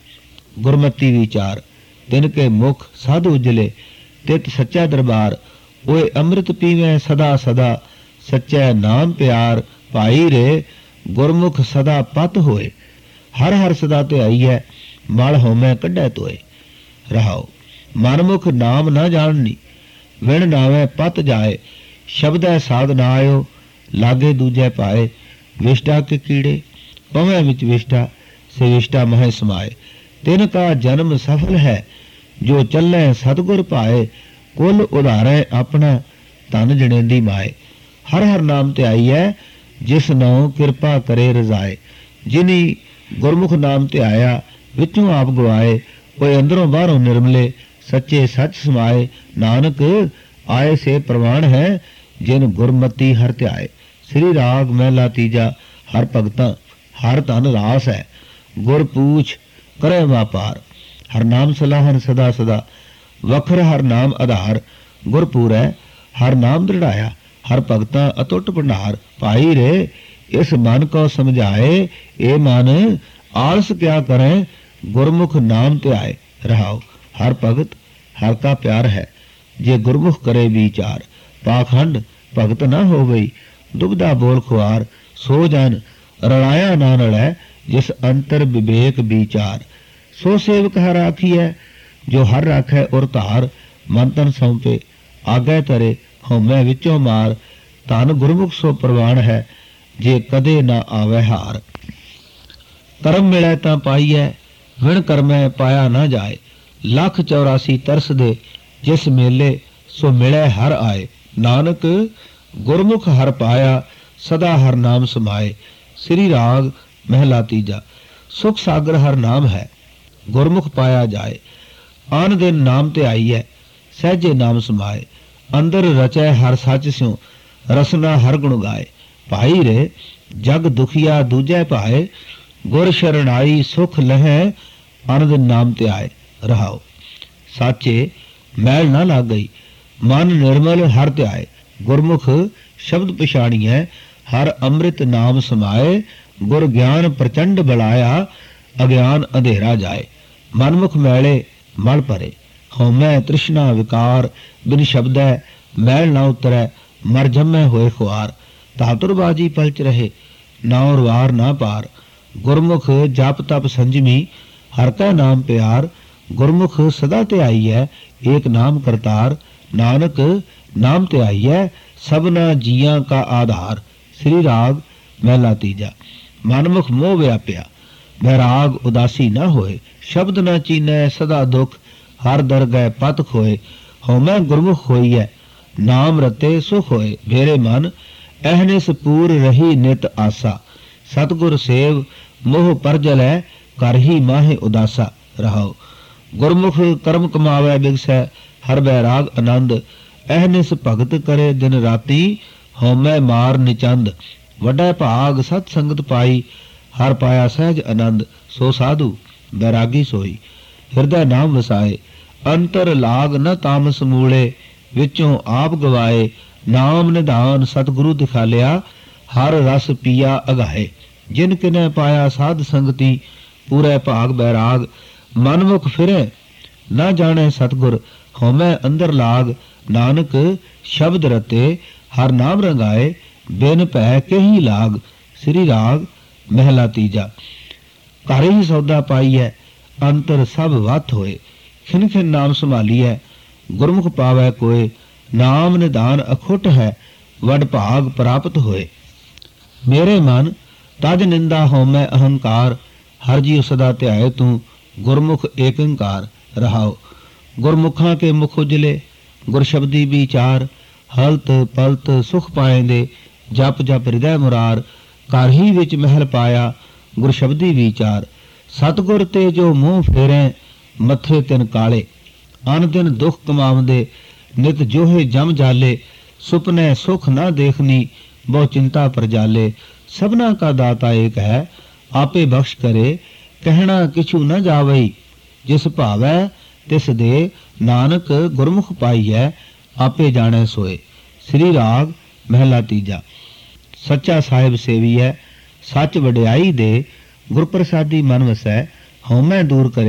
ਗੁਰਮਤੀ ਵਿਚਾਰ। ਤਿਨ ਕੇ ਮੁਖ ਸਾਧੂ ਉਜਲੇ, ਤਿਤ ਸੱਚਾ ਦਰਬਾਰ। ਓਏ ਅੰਮ੍ਰਿਤ ਪੀਵੇਂ ਸਦਾ ਸਦਾ, ਸੱਚੈ ਨਾਮ ਪਿਆਰ। ਭਾਈ ਰੇ ਗੁਰਮੁਖ ਸਦਾ ਪਤ ਹੋਏ, ਹਰ ਹਰ ਸਦਾ ਧਿਆਈਐ, ਮਲ ਹਉਮੈ ਕੱਢੈ ਤੋਏ। ਰਹਾਉ ਮਨਮੁਖ ਨਾਮ ਨਾ ਜਾਣਨੀ, ਵਿਣ ਨਾਵੇਂ ਪਤ ਜਾਏ। ਸ਼ਬਦੈ ਸਾਧ ਨਾ ਆਇਓ, ਲਾਗੇ ਦੂਜੈ ਪਾਏ। ਵਿਸ਼ਟਾ ਕੇ ਕੀੜੇ ਪਵੇਂ ਵਿੱਚ ਵਿਸ਼ਟਾ, ਸੇ ਵਿਸ਼ਟਾ ਮਹਿ ਸਮਾਏ। ਤਿਨ ਕਾ ਜਨਮ ਸਫਲ ਹੈ, ਜੋ ਚੱਲੈ ਸਤਿਗੁਰ ਭਾਏ। ਕੁਲ ਉਧਾਰੈ ਆਪਣਾ, ਧਨ ਜਣੇਂਦੀ ਮਾਏ। ਹਰ ਹਰ ਨਾਮ ਧਿਆਈਐ, ਜਿਸ ਨਉ ਕਿਰਪਾ ਕਰੇ ਰਜ਼ਾਏ। ਜਿਨੀ ਗੁਰਮੁਖ ਨਾਮ ਧਿਆਇਆ, ਵਿੱਚੋਂ ਆਪ ਗਵਾਏ। ਓਏ ਅੰਦਰੋਂ ਬਾਹਰੋਂ ਨਿਰਮਲੇ, ਸੱਚੇ ਸੱਚ ਸਮਾਏ। ਨਾਨਕ ਆਏ ਸੇ ਪ੍ਰਵਾਨ ਹੈ, ਜਿਨ ਗੁਰਮਤੀ ਹਰ ਧਿਆਏ। ਸ੍ਰੀ ਰਾਗ ਮਹਿਲਾ ਤੀਜਾ। ਹਰ ਭਗਤਾਂ ਹਰ ਧਨ ਰਾਸ ਹੈ, ਗੁਰ ਪੂਛ ਕਰੇ ਵਾਪਾਰ। ਹਰ ਨਾਮ ਸਲਾਹਨ ਸਦਾ ਸਦਾ, ਵਖਰ ਹਰ ਨਾਮ ਆਧਾਰ। ਗੁਰ ਪੂਰੈ ਹਰ ਨਾਮ ਦ੍ਰਿੜਾਇਆ, ਹਰ ਭਗਤਾਂ ਅਤੁੱਟ ਭੰਡਾਰ। ਭਾਈ ਰੇ ਇਸ ਮਨ ਕੋ ਸਮਝਾਏ, ਇਹ ਮਨ ਆਲਸ ਕਿਆ ਕਰੇ, ਗੁਰਮੁਖ ਨਾਮ ਧਿਆਏ। ਰਹਾਉ ਹਰ ਭਗਤ ਹਰ ਕਾ ਪਿਆਰ ਹੈ, ਜੇ ਗੁਰਮੁਖ ਕਰੇ ਵਿਚਾਰ। ਪਾਖੰਡ ਭਗਤ ਨਾ ਹੋਵਈ, ਦੁਬਦਾ ਬੋਲ ਖੁਆਰ। ਸੋ ਜਨ ਰਲਾਇਆ ਨਾ ਰਲੈ, ਜਿਸ ਅੰਤਰ ਵਿਵੇਕ ਵਿਚਾਰ। ਸੋ ਸੇਵਕ ਹਰ ਆਖੀਐ, ਜੋ ਹਰ ਰਾਖੈ ਉਰ ਧਾਰ। ਮਨ ਤਨ ਸੌਂਪੇ ਆਗੇ ਤਰੇ, ਹਉਮੈ ਵਿੱਚੋਂ ਮਾਰ। ਧਨ ਗੁਰਮੁਖ ਸੋ ਪ੍ਰਵਾਨ ਹੈ, ਜੇ ਕਦੇ ਨਾ ਆਵੇ ਹਾਰ। ਕਰਮ ਮਿਲੈ ਤਾਂ ਪਾਈਐ, ਵਿਣ ਕਰਮੈ ਪਾਇਆ ਨਾ ਜਾਏ। ਲੱਖ 84 ਤਰਸ ਦੇ, ਜਿਸ ਮੇਲੇ ਸੋ ਮਿਲੈ ਹਰ ਆਏ। ਨਾਨਕ ਗੁਰਮੁਖ ਹਰ ਪਾਇਆ, ਸਦਾ ਹਰ ਨਾਮ ਸਮਾਏ। ਸ੍ਰੀ ਰਾਗ ਮਹਿਲਾ ਤੀਜਾ। ਸੁਖ ਸਾਗਰ ਹਰ ਨਾਮ ਹੈ, ਗੁਰਮੁਖ ਪਾਇਆ ਜਾਏ। ਆਨ ਦਿਨ ਨਾਮ ਧਿਆਈਐ, ਸਹਿਜੇ ਨਾਮ ਸਮਾਏ। ਅੰਦਰ ਰਚੈ ਹਰ ਸੱਚ ਸਿਉ, ਰਸਨਾ ਹਰ ਗੁਣ ਗਾਏ। ਭਾਈ ਰੇ ਜਗ ਦੁਖੀਆ ਦੂਜੈ ਭਾਏ, ਗੁਰ ਸ਼ਰਣਾਈ ਸੁਖ ਲਹੈ, ਆਨ ਦਿਨ ਨਾਮ ਧਿਆਏ। ਰਹਾਉ ਸਾਚੇ ਮੈਲ ਨਾ ਲਾਗਈ, ਮਨ ਨਿਰਮਲ ਹਰ ਧਿਆਏ। ਗੁਰਮੁਖ ਸ਼ਬਦ ਪਛਾਣੀਐ, ਹਰ ਅੰਮ੍ਰਿਤ ਨਾਮ ਸਮਾਏ। ਗੁਰ ਗਿਆਨ ਪ੍ਰਚੰਡ ਬਲਾਇਆ, ਅਗਿਆਨ ਅੰਧੇਰਾ ਜਾਏ। ਮਨਮੁਖ ਮੈਲੇ ਮਲ ਭਰੇ, ਹਉਮੈ ਤ੍ਰਿਸ਼ਨਾ ਵਿਕਾਰ। ਬਿਨ ਸ਼ਬਦੈ ਮੈਲ ਨਾ ਉਤਰੈ, ਮਰ ਜੰਮੈ ਹੋਏ ਖੁਆਰ। ਧਾਤੁਰਬਾਜੀ ਪਲਚ ਰਹੇ, ਨਾਉ ਵਾਰ ਨਾ ਪਾਰ। ਗੁਰਮੁਖ ਜਪ ਤਪ ਸੰਜਮੀ, ਹਰ ਕੈ ਨਾਮ ਪਿਆਰ। ਗੁਰਮੁਖ ਸਦਾ ਧਿਆਈਐ, ਏਕ ਨਾਮ ਕਰਤਾਰ। ਨਾਨਕ ਨਾਮ ਧਿਆਈਐ, ਸਭਨਾ ਜੀਆਂ ਕਾ ਆਧਾਰ। ਸ੍ਰੀ ਰਾਗ ਮਹਿਲਾ ਤੀਜਾ। ਮਨਮੁਖ ਮੋਹ ਵਿਆਪਿਆ, ਬੈਰਾਗ ਉਦਾਸੀ ਨਾ ਹੋਏ। ਸ਼ਬਦ ਨਾ ਚੀਨੈ ਸਦਾ ਦੁਖ, ਹਰ ਦਰਗਹਿ ਪਤ ਖੋਏ। ਹਉਮੈ ਗੁਰਮੁਖ ਹੋਈਐ, ਨਾਮ ਰਤੇ ਸੁਖ ਹੋਏ। ਮੇਰੇ ਮਨ ਅਹਨਿਸ ਪੂਰ ਰਹੀ ਨਿਤ ਆਸਾ। ਸਤਿਗੁਰ ਸੇਵ ਮੋਹ ਪਰਜਲੈ, ਕਰ ਹੀ ਮਾਹੇ ਉਦਾਸਾ। ਰਹਾਉ ਗੁਰਮੁਖ ਕਰਮ ਕਮਾਵੈ ਬਿਗਸੈ, ਹਰ ਬੈਰਾਗ ਆਨੰਦ। ਅਹਨਿਸ ਭਗਤ ਕਰੇ ਦਿਨ ਰਾਤੀ, ਹਉਮੈ ਮਾਰ ਨਿਚੰਦ। ਵੱਡਾ ਭਾਗ ਸਤ ਸੰਗਤ ਪਾਈ, ਹਰ ਪਾਇਆ ਸਹਿਜ ਆਨੰਦ। ਸੋ ਸਾਧੂ ਬੈਰਾਗੀ ਸੋਈ, ਹਿਰਦੈ ਨਾਮ ਵਸਾਏ। ਅੰਤਰ ਲਾਗ ਨ ਤਾਮਸ ਮੂਲੇ, ਵਿੱਚੋਂ ਆਪ ਗਵਾਏ। ਨਾਮ ਨਿਧਾਨ ਸਤਿਗੁਰੂ ਦਿਖਾਲਿਆ, ਹਰ ਰਸ ਪੀਆ ਅਗਾਏ। ਜਿਨ ਕਿਨੈ ਪਾਇਆ ਸਾਧ ਸੰਗਤੀ, ਪੂਰੇ ਭਾਗ ਬੈਰਾਗ। ਮਨਮੁਖ ਫਿਰੇ ਨਾ ਜਾਣੈ ਸਤਿਗੁਰ, ਹਉਮੈ ਅੰਦਰ ਲਾਗ। ਨਾਨਕ ਸ਼ਬਦ ਰਤੇ, ਹਰ ਨਾਮ ਰੰਗਾਏ। ਬਿਨ ਭੈ ਕਹੀ ਲਾਗ। ਸ੍ਰੀ ਰਾਗ ਮਹਿਲਾ ਤੀਜਾ। ਘਰ ਹੀ ਸੌਦਾ ਪਾਈਐ, ਅੰਤਰ ਸਭ ਵੱਤ ਹੋਏ। ਖਿਨ ਖਿਨ ਨਾਮ ਸੰਭਾਲੀਐ, ਗੁਰਮੁਖ ਪਾਵੈ ਕੋਏ। ਨਾਮ ਨਿਧਾਨ ਅਖੁੱਟ ਹੈ, ਵੱਡ ਭਾਗ ਪ੍ਰਾਪਤ ਹੋਏ। ਮੇਰੇ ਮਨ ਤਜ ਨਿੰਦਾ ਹਉਮੈ ਅਹੰਕਾਰ, ਹਰ ਜੀਉ ਸਦਾ ਧਿਆਏ ਤੂੰ, ਗੁਰਮੁਖ ਏਕੰਕਾਰ। ਰਹਾਉ ਗੁਰਮੁਖਾਂ ਕੇ ਮੁਖ ਉਜਲੇ, ਗੁਰ ਸ਼ਬਦੀ ਵਿਚਾਰ। ਹਲਤ ਪਲਤ ਸੁਖ ਪਾਏਂਦੇ, ਜਪ ਜਪ ਹਿਰਦੈ ਮੁਰਾਰ। ਘਰ ਹੀ ਵਿੱਚ ਮਹਿਲ ਪਾਇਆ, ਗੁਰ ਸ਼ਬਦੀ ਵਿਚਾਰ। ਸਤਿਗੁਰ ਤੇ ਜੋ ਮੂੰਹ ਫੇਰੈ, ਮੱਥੇ ਤਿਨ ਕਾਲੇ। ਅਨ ਦਿਨ ਦੁਖ ਕਮਾਵੰਦੇ, ਨਿਤ ਜੋਹੇ ਜਮ ਜਾਲੇ। ਸੁਪਨੇ ਸੁਖ ਨਾ ਦੇਖਨੀ, ਬਹੁ ਚਿੰਤਾ ਪਰਜਾਲੇ। ਸਭਨਾ ਕਾ ਦਾਤਾ ਏਕ ਹੈ, ਆਪੇ ਬਖਸ਼ ਕਰੇ। ਕਹਿਣਾ ਕਿਛੂ ਨਾ ਜਾਵਈ, ਜਿਸ ਭਾਵੈ ਤਿਸ ਦੇ। ਨਾਨਕ ਗੁਰਮੁਖ ਪਾਈਐ, ਆਪੇ ਜਾਣੈ ਸੋਏ। ਸ੍ਰੀ ਰਾਗ ਮਹਿਲਾ ਤੀਜਾ। ਸੱਚਾ ਸਾਹਿਬ ਸੇਵੀਐ, ਸੱਚ ਵਡਿਆਈ ਦੇ। ਗੁਰਪ੍ਰਸਾਦੀ ਮਨ ਵਸੈ, ਹਉਮੈ ਦੂਰ ਕਰੇ।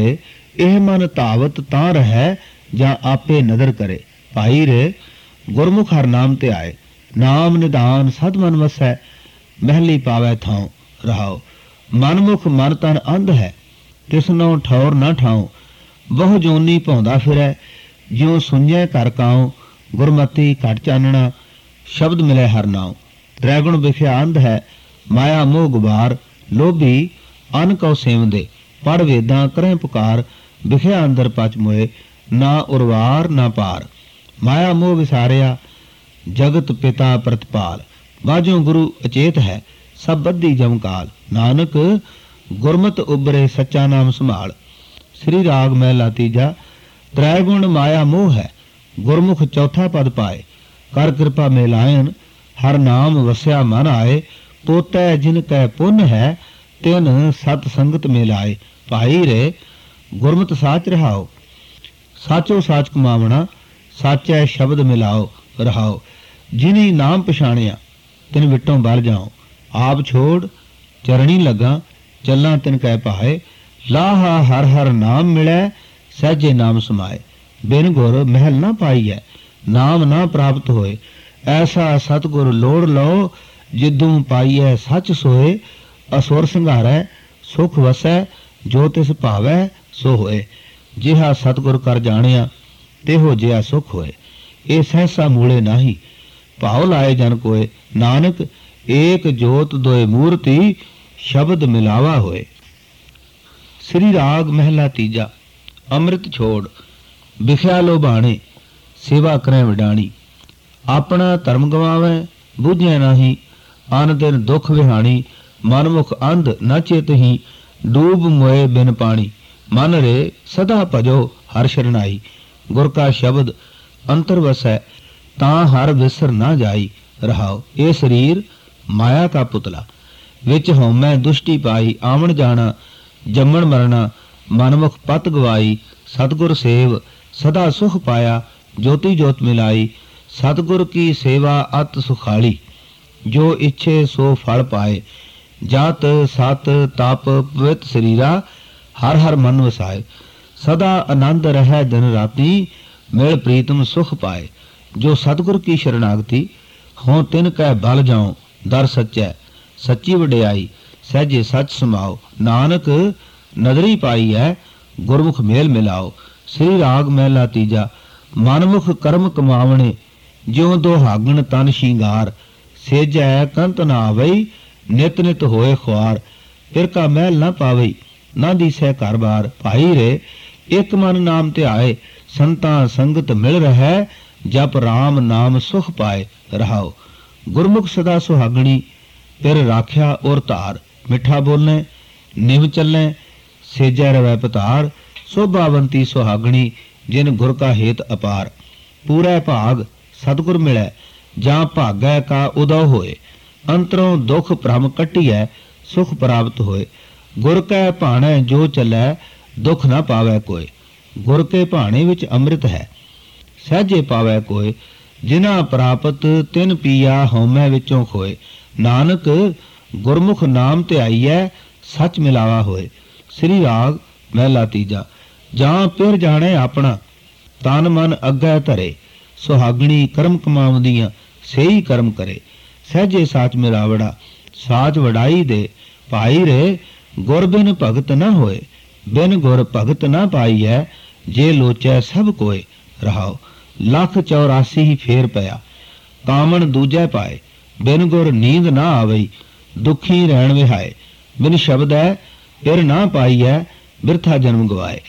ਇਹ ਮਨ ਧਾਵਤ ਤਾਂ ਰਹਿ ਜਾਂ ਆਪੇ ਨਦਰ ਕਰੇ। ਭਾਈ ਰੇ ਗੁਰਮੁਖ ਹਰ ਨਾਮ ਤੇ ਆਏ, ਨਾਮ ਨਿਧਾਨ ਸਦ ਮਨ ਵਸੈ, ਮਹਿਲੀ ਪਾਵੈ ਥਾਉ ਰਹਾਓ। ਮਨਮੁਖ ਮਨ ਤਨ ਅੰਧ ਹੈ, ਤਿਸਨੋਂ ਠੌਰ ਨਾ ਠਾਉ, ਬਹੁ ਜੋਨੀ ਭੌਂਦਾ ਫਿਰੈ, ਜਿਉ ਸੁਣਿਐ ਘਰ ਕਾਉ। ਗੁਰਮਤੀ ਘਟ ਚਾਨਣਾ, ਸ਼ਬਦ ਮਿਲੇ ਹਰ ਨਾਉ। ਤ੍ਰੈਗੁਣ ਵਿਖਿਆ ਅੰਧ ਹੈ, ਮਾਇਆ ਮੋਹ ਗੁਬਾਰ, ਲੋਭੀ ਅਨ ਕਉ ਸੇਵਦੇ, ਪੜ ਵੇਦਾਂ ਕਰਹਿ ਪੁਕਾਰ। ਵਿਖਿਆ ਅੰਦਰ ਪਚ ਮੋਏ, ਨਾ ਉਰਵਾਰ ਨਾ ਪਾਰ, ਮਾਇਆ ਮੋਹ ਵਿਸਾਰਿਆ, ਜਗਤ ਪਿਤਾ ਪ੍ਰਤਪਾਲ। ਬਾਝੋਂ ਗੁਰੂ ਅਚੇਤ ਹੈ, ਸਭ ਬੱਧੀ ਜਮਕਾਲ। ਨਾਨਕ ਗੁਰਮਤਿ ਉਬਰੇ ਸੱਚਾ ਨਾਮ ਸੰਭਾਲ। ਸ੍ਰੀ ਰਾਗ ਮਹਿਲਾ ਤੀਜਾ। ਤ੍ਰੈ ਗੁਣ ਮਾਇਆ ਮੋਹ ਹੈ, ਗੁਰਮੁਖ ਚੌਥਾ ਪਦ ਪਾਏ। ਕਰ ਕਿਰਪਾ ਮੇਲਾਇਨ, ਹਰ ਨਾਮ ਵਸਿਆ ਮਨ ਆਏ। ਪੋਤੈ ਜਿਨ ਕੈ ਪੁੰਨ ਹੈ, ਤਿਨ ਸਤ ਸੰਗਤ ਮਿਲਾਏ। ਭਾਈ ਰੇ ਗੁਰਮਤਿ ਸਾਚ ਰਹਾਓ, ਸਾਚੋ ਸਾਚ ਕਮਾਵਣਾ, ਸਾਚੈ ਸ਼ਬਦ ਮਿਲਾਓ ਰਹਾਓ। ਜਿਨੀ ਨਾਮ ਪਛਾਣਿਆ, ਤਿਨ ਵਿਟੋਂ ਬਲ ਜਾਓ। ਆਪ ਛੋੜ ਚਰਣੀ ਲੱਗਾ, ਚੱਲਾਂ ਤਿਨ ਕਹਿ ਪਾਏ। ਲਾਹਾ ਹਰ ਹਰ ਨਾਮ ਮਿਲੈ, ਸਹਿਜੇ ਨਾਮ ਸਮਾਏ। ਬਿਨ ਗੁਰ ਮਹਿਲ ਨਾ ਪਾਈਐ, ਨਾਮ ਨਾ ਪ੍ਰਾਪਤ ਹੋਏ। ਐਸਾ ਸਤਿਗੁਰ ਲੋੜ ਲਓ, ਜਿਦੋਂ ਪਾਈਐ ਸੱਚ ਸੋਏ। ਅਸੁਰ ਸੰਘਾਰੈ ਸੁਖ ਵਸੈ, ਜੋ ਤਿਸ ਭਾਵੈ ਸੋ ਹੋਏ। ਜਿਹਾ ਸਤਿਗੁਰ ਕਰ ਜਾਣਿਆ, ਤਿਹੋ ਜਿਹਾ ਸੁਖ ਹੋਏ। ਇਹ ਸਹਿਸਾ ਮੂਲੇ ਨਾਹੀ, ਭਾਉ ਲਾਏ ਜਨ ਕੋਏ। ਨਾਨਕ ਏਕ ਜੋਤ ਦੋਏ ਮੂਰਤੀ, ਸ਼ਬਦ ਮਿਲਾਵਾ ਹੋਏ। ਸ੍ਰੀ ਰਾਗ ਮਹਿਲਾ ਤੀਜਾ। ਅੰਮ੍ਰਿਤ ਛੋੜ ਵਿਖਿਆ ਲੋਭਾਣੇ, ਸੇਵਾ ਕਰੈ ਵਡਾਣੀ। ਆਪਣਾ ਧਰਮ ਗਵਾਵੈ, ਬੁਝੈ ਨਾਹੀ, ਅਨ ਦਿਨ ਦੁਖ ਵਿਹਾਣੀ। ਮਨਮੁਖ ਅੰਧ ਨ ਚੇਤਹੀ, ਡੂਬ ਮੋਏ ਬਿਨ ਪਾਣੀ। ਮਨ ਰੇ ਸਦਾ ਭਜੋ ਹਰ ਸ਼ਰਨਾਈ, ਗੁਰ ਕਾ ਸ਼ਬਦ ਅੰਤਰ ਵਸੈ, ਤਾਂ ਹਰ ਵਿਸਰ ਨਾ ਜਾਈ ਰਹਾਓ। ਇਹ ਸਰੀਰ ਮਾਇਆ ਕਾ ਪੁਤਲਾ, ਵਿੱਚ ਹਉਮੈ ਦੁਸ਼ਟੀ ਪਾਈ। ਆਵਣ ਜਾਣਾ ਜੰਮਣ ਮਰਨਾ, ਮਨਮੁਖ ਪਤ ਗਵਾਈ। ਸਤਿਗੁਰ ਸੇਵ ਸਦਾ ਸੁਖ ਪਾਇਆ, ਜੋਤੀ ਜੋਤ ਮਿਲਾਈ। ਸਤਿਗੁਰ ਕੀ ਸੇਵਾ ਅਤ ਸੁਖਾਲੀ, ਜੋ ਇੱਛੇ ਸੋ ਫਲ ਪਾਏ। ਜਤ ਸਤ ਤਪ ਪਵਿੱਤ ਸਰੀਰਾ, ਹਰ ਹਰ ਮਨ ਵਸਾਏ। ਸਦਾ ਆਨੰਦ ਰਹਿ ਦਿਨ ਰਾਤੀ, ਮਿਲ ਪ੍ਰੀਤਮ ਸੁਖ ਪਾਏ। ਜੋ ਸਤਿਗੁਰ ਕੀ ਸ਼ਰਨਾਗਤੀ, ਹੋਂ ਤਿਨ ਕੈ ਬਲ ਜਾਉ। ਦਰ ਸੱਚੈ ਸੱਚੀ ਵਡਿਆਈ, ਸਹਿਜੇ ਸੱਚ ਸਮਾਓ। ਨਾਨਕ ਨਦਰੀ ਪਾਈ ਹੈ, ਗੁਰਮੁਖ ਮੇਲ ਮਿਲਾਓ। ਸ੍ਰੀ ਰਾਗ ਮਹਿਲਾ ਤੀਜਾ। ਮਨਮੁਖ ਕਰਮ ਕਮਾਵਣੇ, ਜਿਉ ਦੁਹਾਗਣ ਤਨ ਸ਼ਿੰਗਾਰ। ਸੇਜੈ ਕੰਤ ਨਾ ਆਵਈ, ਨਿਤ ਨਿਤ ਹੋਏ ਖੁਆਰ। ਫਿਰ ਕਾ ਮਹਿਲ ਨਾ ਪਾਵਈ, ਨਾ ਦੀਸੈ ਘਰ ਬਾਰ। ਭਾਈ ਰੇ ਇੱਕ ਮਨ ਨਾਮ ਧਿਆਏ, ਸੰਤਾਂ ਸੰਗਤ ਮਿਲ ਰਹਿ। ਜਪ ਰਾਮ ਨਾਮ ਸੁਖ ਪਾਏ ਰਹਾਓ। ਗੁਰਮੁਖ ਸਦਾ ਸੁਹਾਗਣੀ, ਫਿਰ ਰਾਖਿਆ ਔਰ ਧਾਰ। ਮਿੱਠਾ ਬੋਲੇ ਨਿਵ ਚੱਲੇ, ਸੇਜੈ ਰਵੈ ਪਤਾਰ। ਸੋਭਾਵੰਤੀ ਸੁਹਾਗਣੀ, ਜਿਨ ਗੁਰ ਕਾ ਹੇਤ ਅਪਾਰ। ਪੂਰਾ ਭਾਗ ਸਤਿਗੁਰ ਮਿਲੈ, ਜਾਂ ਭਾਗੈ ਕਾ ਉਦਉ ਹੋਏ। ਅੰਤਰੋਂ ਦੁਖ ਭ੍ਰਮ ਕੱਟੀਐ, ਸੁਖ ਪ੍ਰਾਪਤ ਹੋਏ। ਗੁਰ ਕੈ ਭਾਣੈ ਜੋ ਚੱਲੈ, ਦੁਖ ਨਾ ਪਾਵੈ ਕੋਏ। ਗੁਰ ਕੇ ਭਾਣੇ ਵਿੱਚ ਅੰਮ੍ਰਿਤ ਹੈ, ਸਹਿਜੇ ਪਾਵੈ ਕੋਏ। ਜਿਨਾ ਪ੍ਰਾਪਤ ਤਿਨ ਪੀਆ, ਹਉਮੈ ਵਿੱਚੋਂ ਖੋਏ। ਨਾਨਕ ਗੁਰਮੁਖ ਨਾਮ ਧਿਆਈਐ, ਸੱਚ ਮਿਲਾਵਾ ਹੋਏ। ਸ੍ਰੀ ਰਾਗ ਮਹਿਲਾ ਤੀਜਾ। ਜਾਂ ਪਿਰ ਜਾਣੈ ਆਪਣਾ, ਤਨ ਮਨ ਅੱਗੇ ਧਰੇ। ਸੁਹਾਗਣੀ ਕਰਮ ਕਮਾਉਂਦੀਆਂ, ਸਹੀ ਕਰਮ ਕਰੇ। ਸਹਿਜੇ ਸਾਚ ਮਿਲਾਵੜਾ, ਸਾਚ ਵਡਾਈ ਦੇ। ਭਾਈ ਰੇ ਗੁਰ ਬਿਨ ਭਗਤ ਨਾ ਹੋਏ, ਬਿਨ ਗੁਰ ਭਗਤ ਨਾ ਪਾਈਐ। ਜੇ ਲੋਚੈ ਸਭ ਕੋਏ ਰਹਾਓ। ਲੱਖ 84 ਹੀ ਫੇਰ ਪਿਆ, ਕਾਮਣ ਦੂਜੈ ਪਾਏ। ਬਿਨ ਗੁਰ ਨੀਂਦ ਨਾ ਆਵਈ, ਦੁਖੀ ਰਹਿਣ ਵਿਹਾਏ। ਬਿਨ ਸ਼ਬਦ ਹੈ ਫਿਰ ਨਾ ਪਾਈਐ, ਬਿਰਥਾ ਜਨਮ ਗਵਾਏ।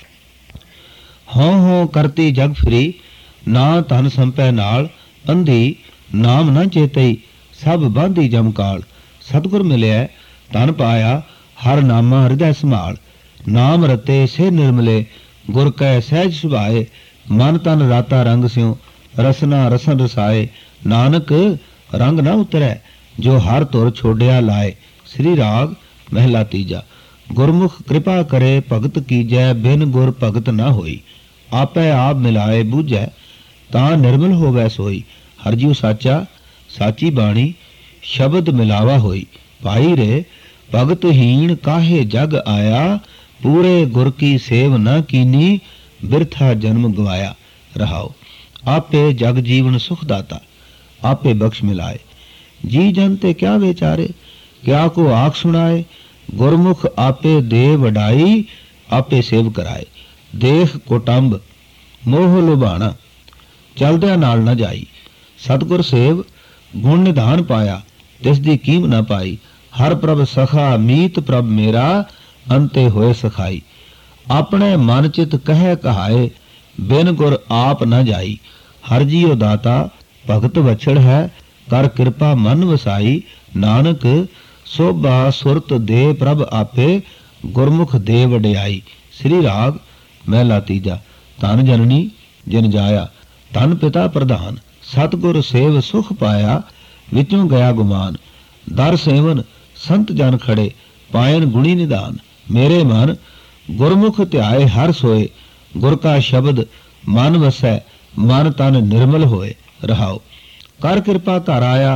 ਹੋਂ ਹੋਂ ਕਰਤੀ ਜਗ ਫਿਰੀ, ਨਾ ਧਨ ਸੰਪੈ ਨਾਲ। ਅੰਧੀ ਨਾਮ ਨਾ ਚੇਤਈ, ਸਭ ਬਾਂਧੀ ਜਮਕਾਲ। ਸਤਿਗੁਰ ਮਿਲਿਆ ਧਨ ਪਾਇਆ, ਹਰ ਨਾਮਾ ਹਿਰਦੈ ਸੰਭਾਲ। ਨਾਮ ਰਤੇ ਸੇ ਨਿਰਮਲੇ, ਗੁਰ ਕੈ ਸਹਿਜ ਸੁਭਾਏ। ਮਨ ਤਨ ਰਾਤਾ ਰੰਗ ਸਿਉ, ਰਸਨਾ ਰਸਨ ਰਸਾਏ। ਨਾਨਕ ਰੰਗ ਨਾ ਉਤਰੈ, ਜੋ ਹਰ ਧੁਰ ਛੋੜਿਆ ਲਾਏ। ਸ੍ਰੀ ਰਾਗ ਮਹਿਲਾ ਤੀਜਾ। ਗੁਰਮੁਖ ਕਿਰਪਾ ਕਰੇ, ਭਗਤ ਕੀਜੈ। ਬਿਨ ਗੁਰ ਭਗਤ ਨਾ ਹੋਈ, ਆਪੇ ਆਪ ਮਿਲਾਏ ਬੂਝੈ। ਤਾਂ ਨਿਰਮਲ ਹੋਵੈ ਸੋਈ, ਹਰ ਜੀਉ ਸਾਚਾ ਸਾਚੀ ਬਾਣੀ। ਸ਼ਬਦ ਮਿਲਾਵਾ ਹੋਈ। ਭਾਈ ਰੇ ਭਗਤਹੀਣ ਕਾਹੇ ਜਗ ਆਇਆ, पूरे गुर की सेव न कीनी, बिरथा जन्म गवाया। रहाओ। आपे जग जीवन सुख दाता, आपे बख्श मिलाए। जी जन ते क्या बेचारे, क्या को आख सुनाए। गुरमुख आपे दे वडाई, आपे सेव कराए। देख कोटंब मोह लुभाना, चलद्या नाल न जाई। सतगुर सेव गुण निधान पाया, तिस दी कीम न पाई। हर प्रभ सखा मीत प्रभ मेरा, अंते होए सखाई। अपने मन चित कहे कहाए, बिन गुर आप न जाई। हर जियो दाता भगत वछड़ है, कर कृपा मन वसाई। नानक सोभा सुरत दे प्रभ आपे, गुरमुख दे वडियाई। श्री राग महला तीजा। धन जननी जिन जाया, धन पिता प्रधान। सतगुर सेव सुख पाया, विचों गया गुमान। दर सेवन संत जन खड़े, पायन गुणी निदान। मेरे मन गुरमुख ध्याए हर सोए, गुर का शब्द मन वसै, मन तन निर्मल होए। रहाओ। कर कृपा घर आया,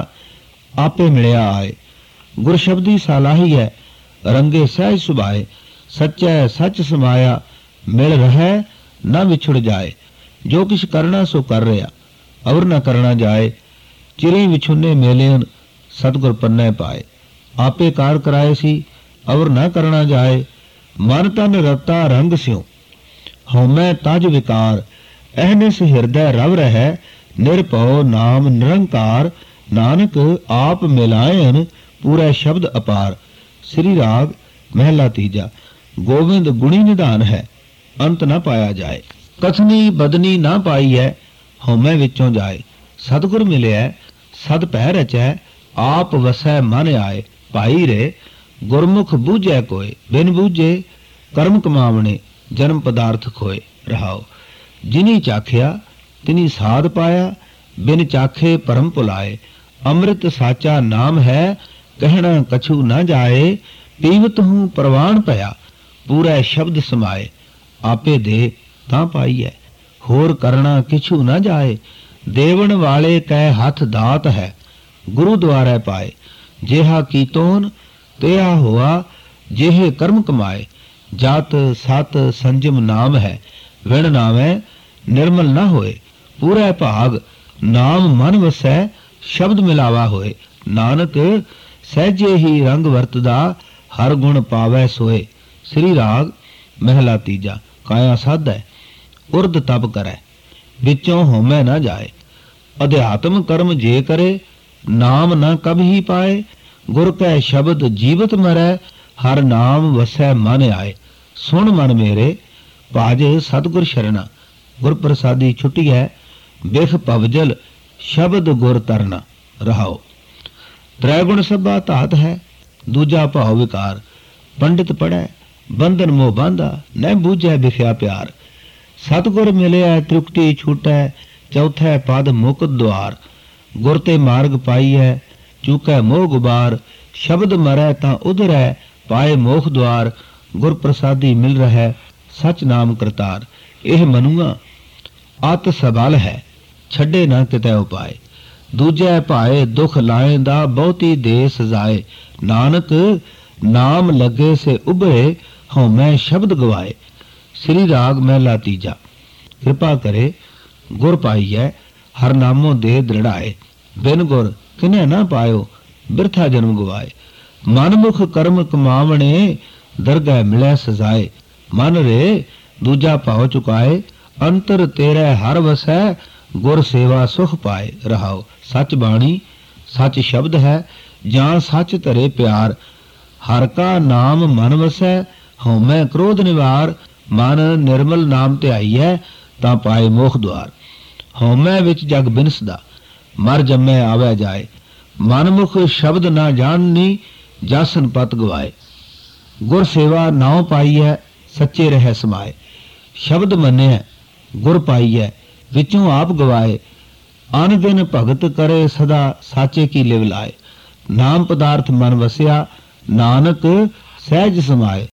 आपे मिलिया आए। गुर शब्दी सालाही है, रंगे सहज सुभाए। सच्चै सच समाया, मिल रहे न विछुड़ जाए। जो किछ करना सो कर रहा, और न करना जाए। चिरे विछुने मेलेन, सतगुर पन्ने पाए। आपे कार कराए सी, और न करना जाए। मन तन रता रंग स्यों, हौमै तज विकार। अहनिस हृदय रव रह, निरभਉ नाम निरंकार। नानक आप मिलायन, पूरा शब्द अपार। श्री राग महला तीजा। गोविंद गुणी निधान है, अंत न पाया जाए। कथनी बदनी न पाई है, हौमै विचों जाए। सतगुर मिलिया सद पै रचै, आप वसै मन आए। भाई रे गुरमुख बूझै कोय, बिन बूझे कर्म कमावणे, जन्म पदार्थ खोए। रहाओ। जिनी चाखिया तिनी साध पाया, बिन चाखे परम भुलाए। अमृत साचा नाम है, कहना कछु न जाए। पीवत हूँ प्रवान भया, पूरा शब्द समाए। आपे दे तां पाईऐ, होर करना किछु न जाए। देवन वाले कै हथ दात है, गुरु द्वारे पाए। जेहा कीतोन तेहा हुआ, जेहे कर्म कमाए। जात सत संजम नाम है, विण नामै निर्मल न होए। पूरा भाग नाम मन वसै, शब्द मिलावा होए। नानक सहजे ही रंग वरतदा, हर गुण पावै सोए। श्री राग महला तीजा। काया साधै उर्द तप करै, विचों होमै न जाए। अध्यात्म कर्म जे करे, नाम न कभी पाए। गुर कै शब्द जीवत मरै, हर नाम वसै मन आए। सुन मन मेरे भाज सतगुर शरणा, गुर प्रसादी छुटी है। बिख पवजल शब्द गुर तरना। रहाओ। त्रैगुण सभा धात है, दूजा भाव विकार। पंडित पढ़ै बंधन मोह बांधा, न बूझै बिख्या प्यार। सतगुर मिलिया त्रुक्ति छूटै, चौथै पद मुक्त द्वार। गुर ते मार्ग पाईऐ, चूकै मोह गुबार। शब्द मरै तां उधरै, पाए मोख द्वार। गुर प्रसादी मिल रहा, सच नाम करतार। एह मनुआ अत सबल है, छड्डे न कितै उपाय। दूजै भाए दुख लाए दा, बहुती देस जाए। नानक नाम लगे से उभरे, हौमै शब्द गवाए। श्री राग महला तीजा। कृपा करे गुर पाईऐ, हर नामों दे दृढ़ाए। बिन गुर किन्हे न पायो, बिरथा जन्म गवाए। मनमुख कर्म कमावणे, दरगह मिलै सजाए। मन रे दूजा भाव चुकाए, अंतर तेरे हर वसै। गुर सेवा सुख पाए। रहाओ। सच बाणी सच शब्द है, जां सच धरे प्यार। हर का नाम मन वसै, हौमै क्रोध निवार। मन निर्मल नाम ध्याईऐ, तां पाए मोख द्वार। हौमै विच जग बिनसदा, मर जम्मै आवै जाए। मनमुख शब्द ना जाननी, जासन पत गवाए। गुर सेवा नाव पाईऐ, सच्चे रह समाए। शब्द मन्निया गुर पाईऐ, विचों आप गवाए। अन दिन भगत करे सदा, साचे की लिव लाए। नाम पदार्थ मन वसिया, नानक सहज समाए।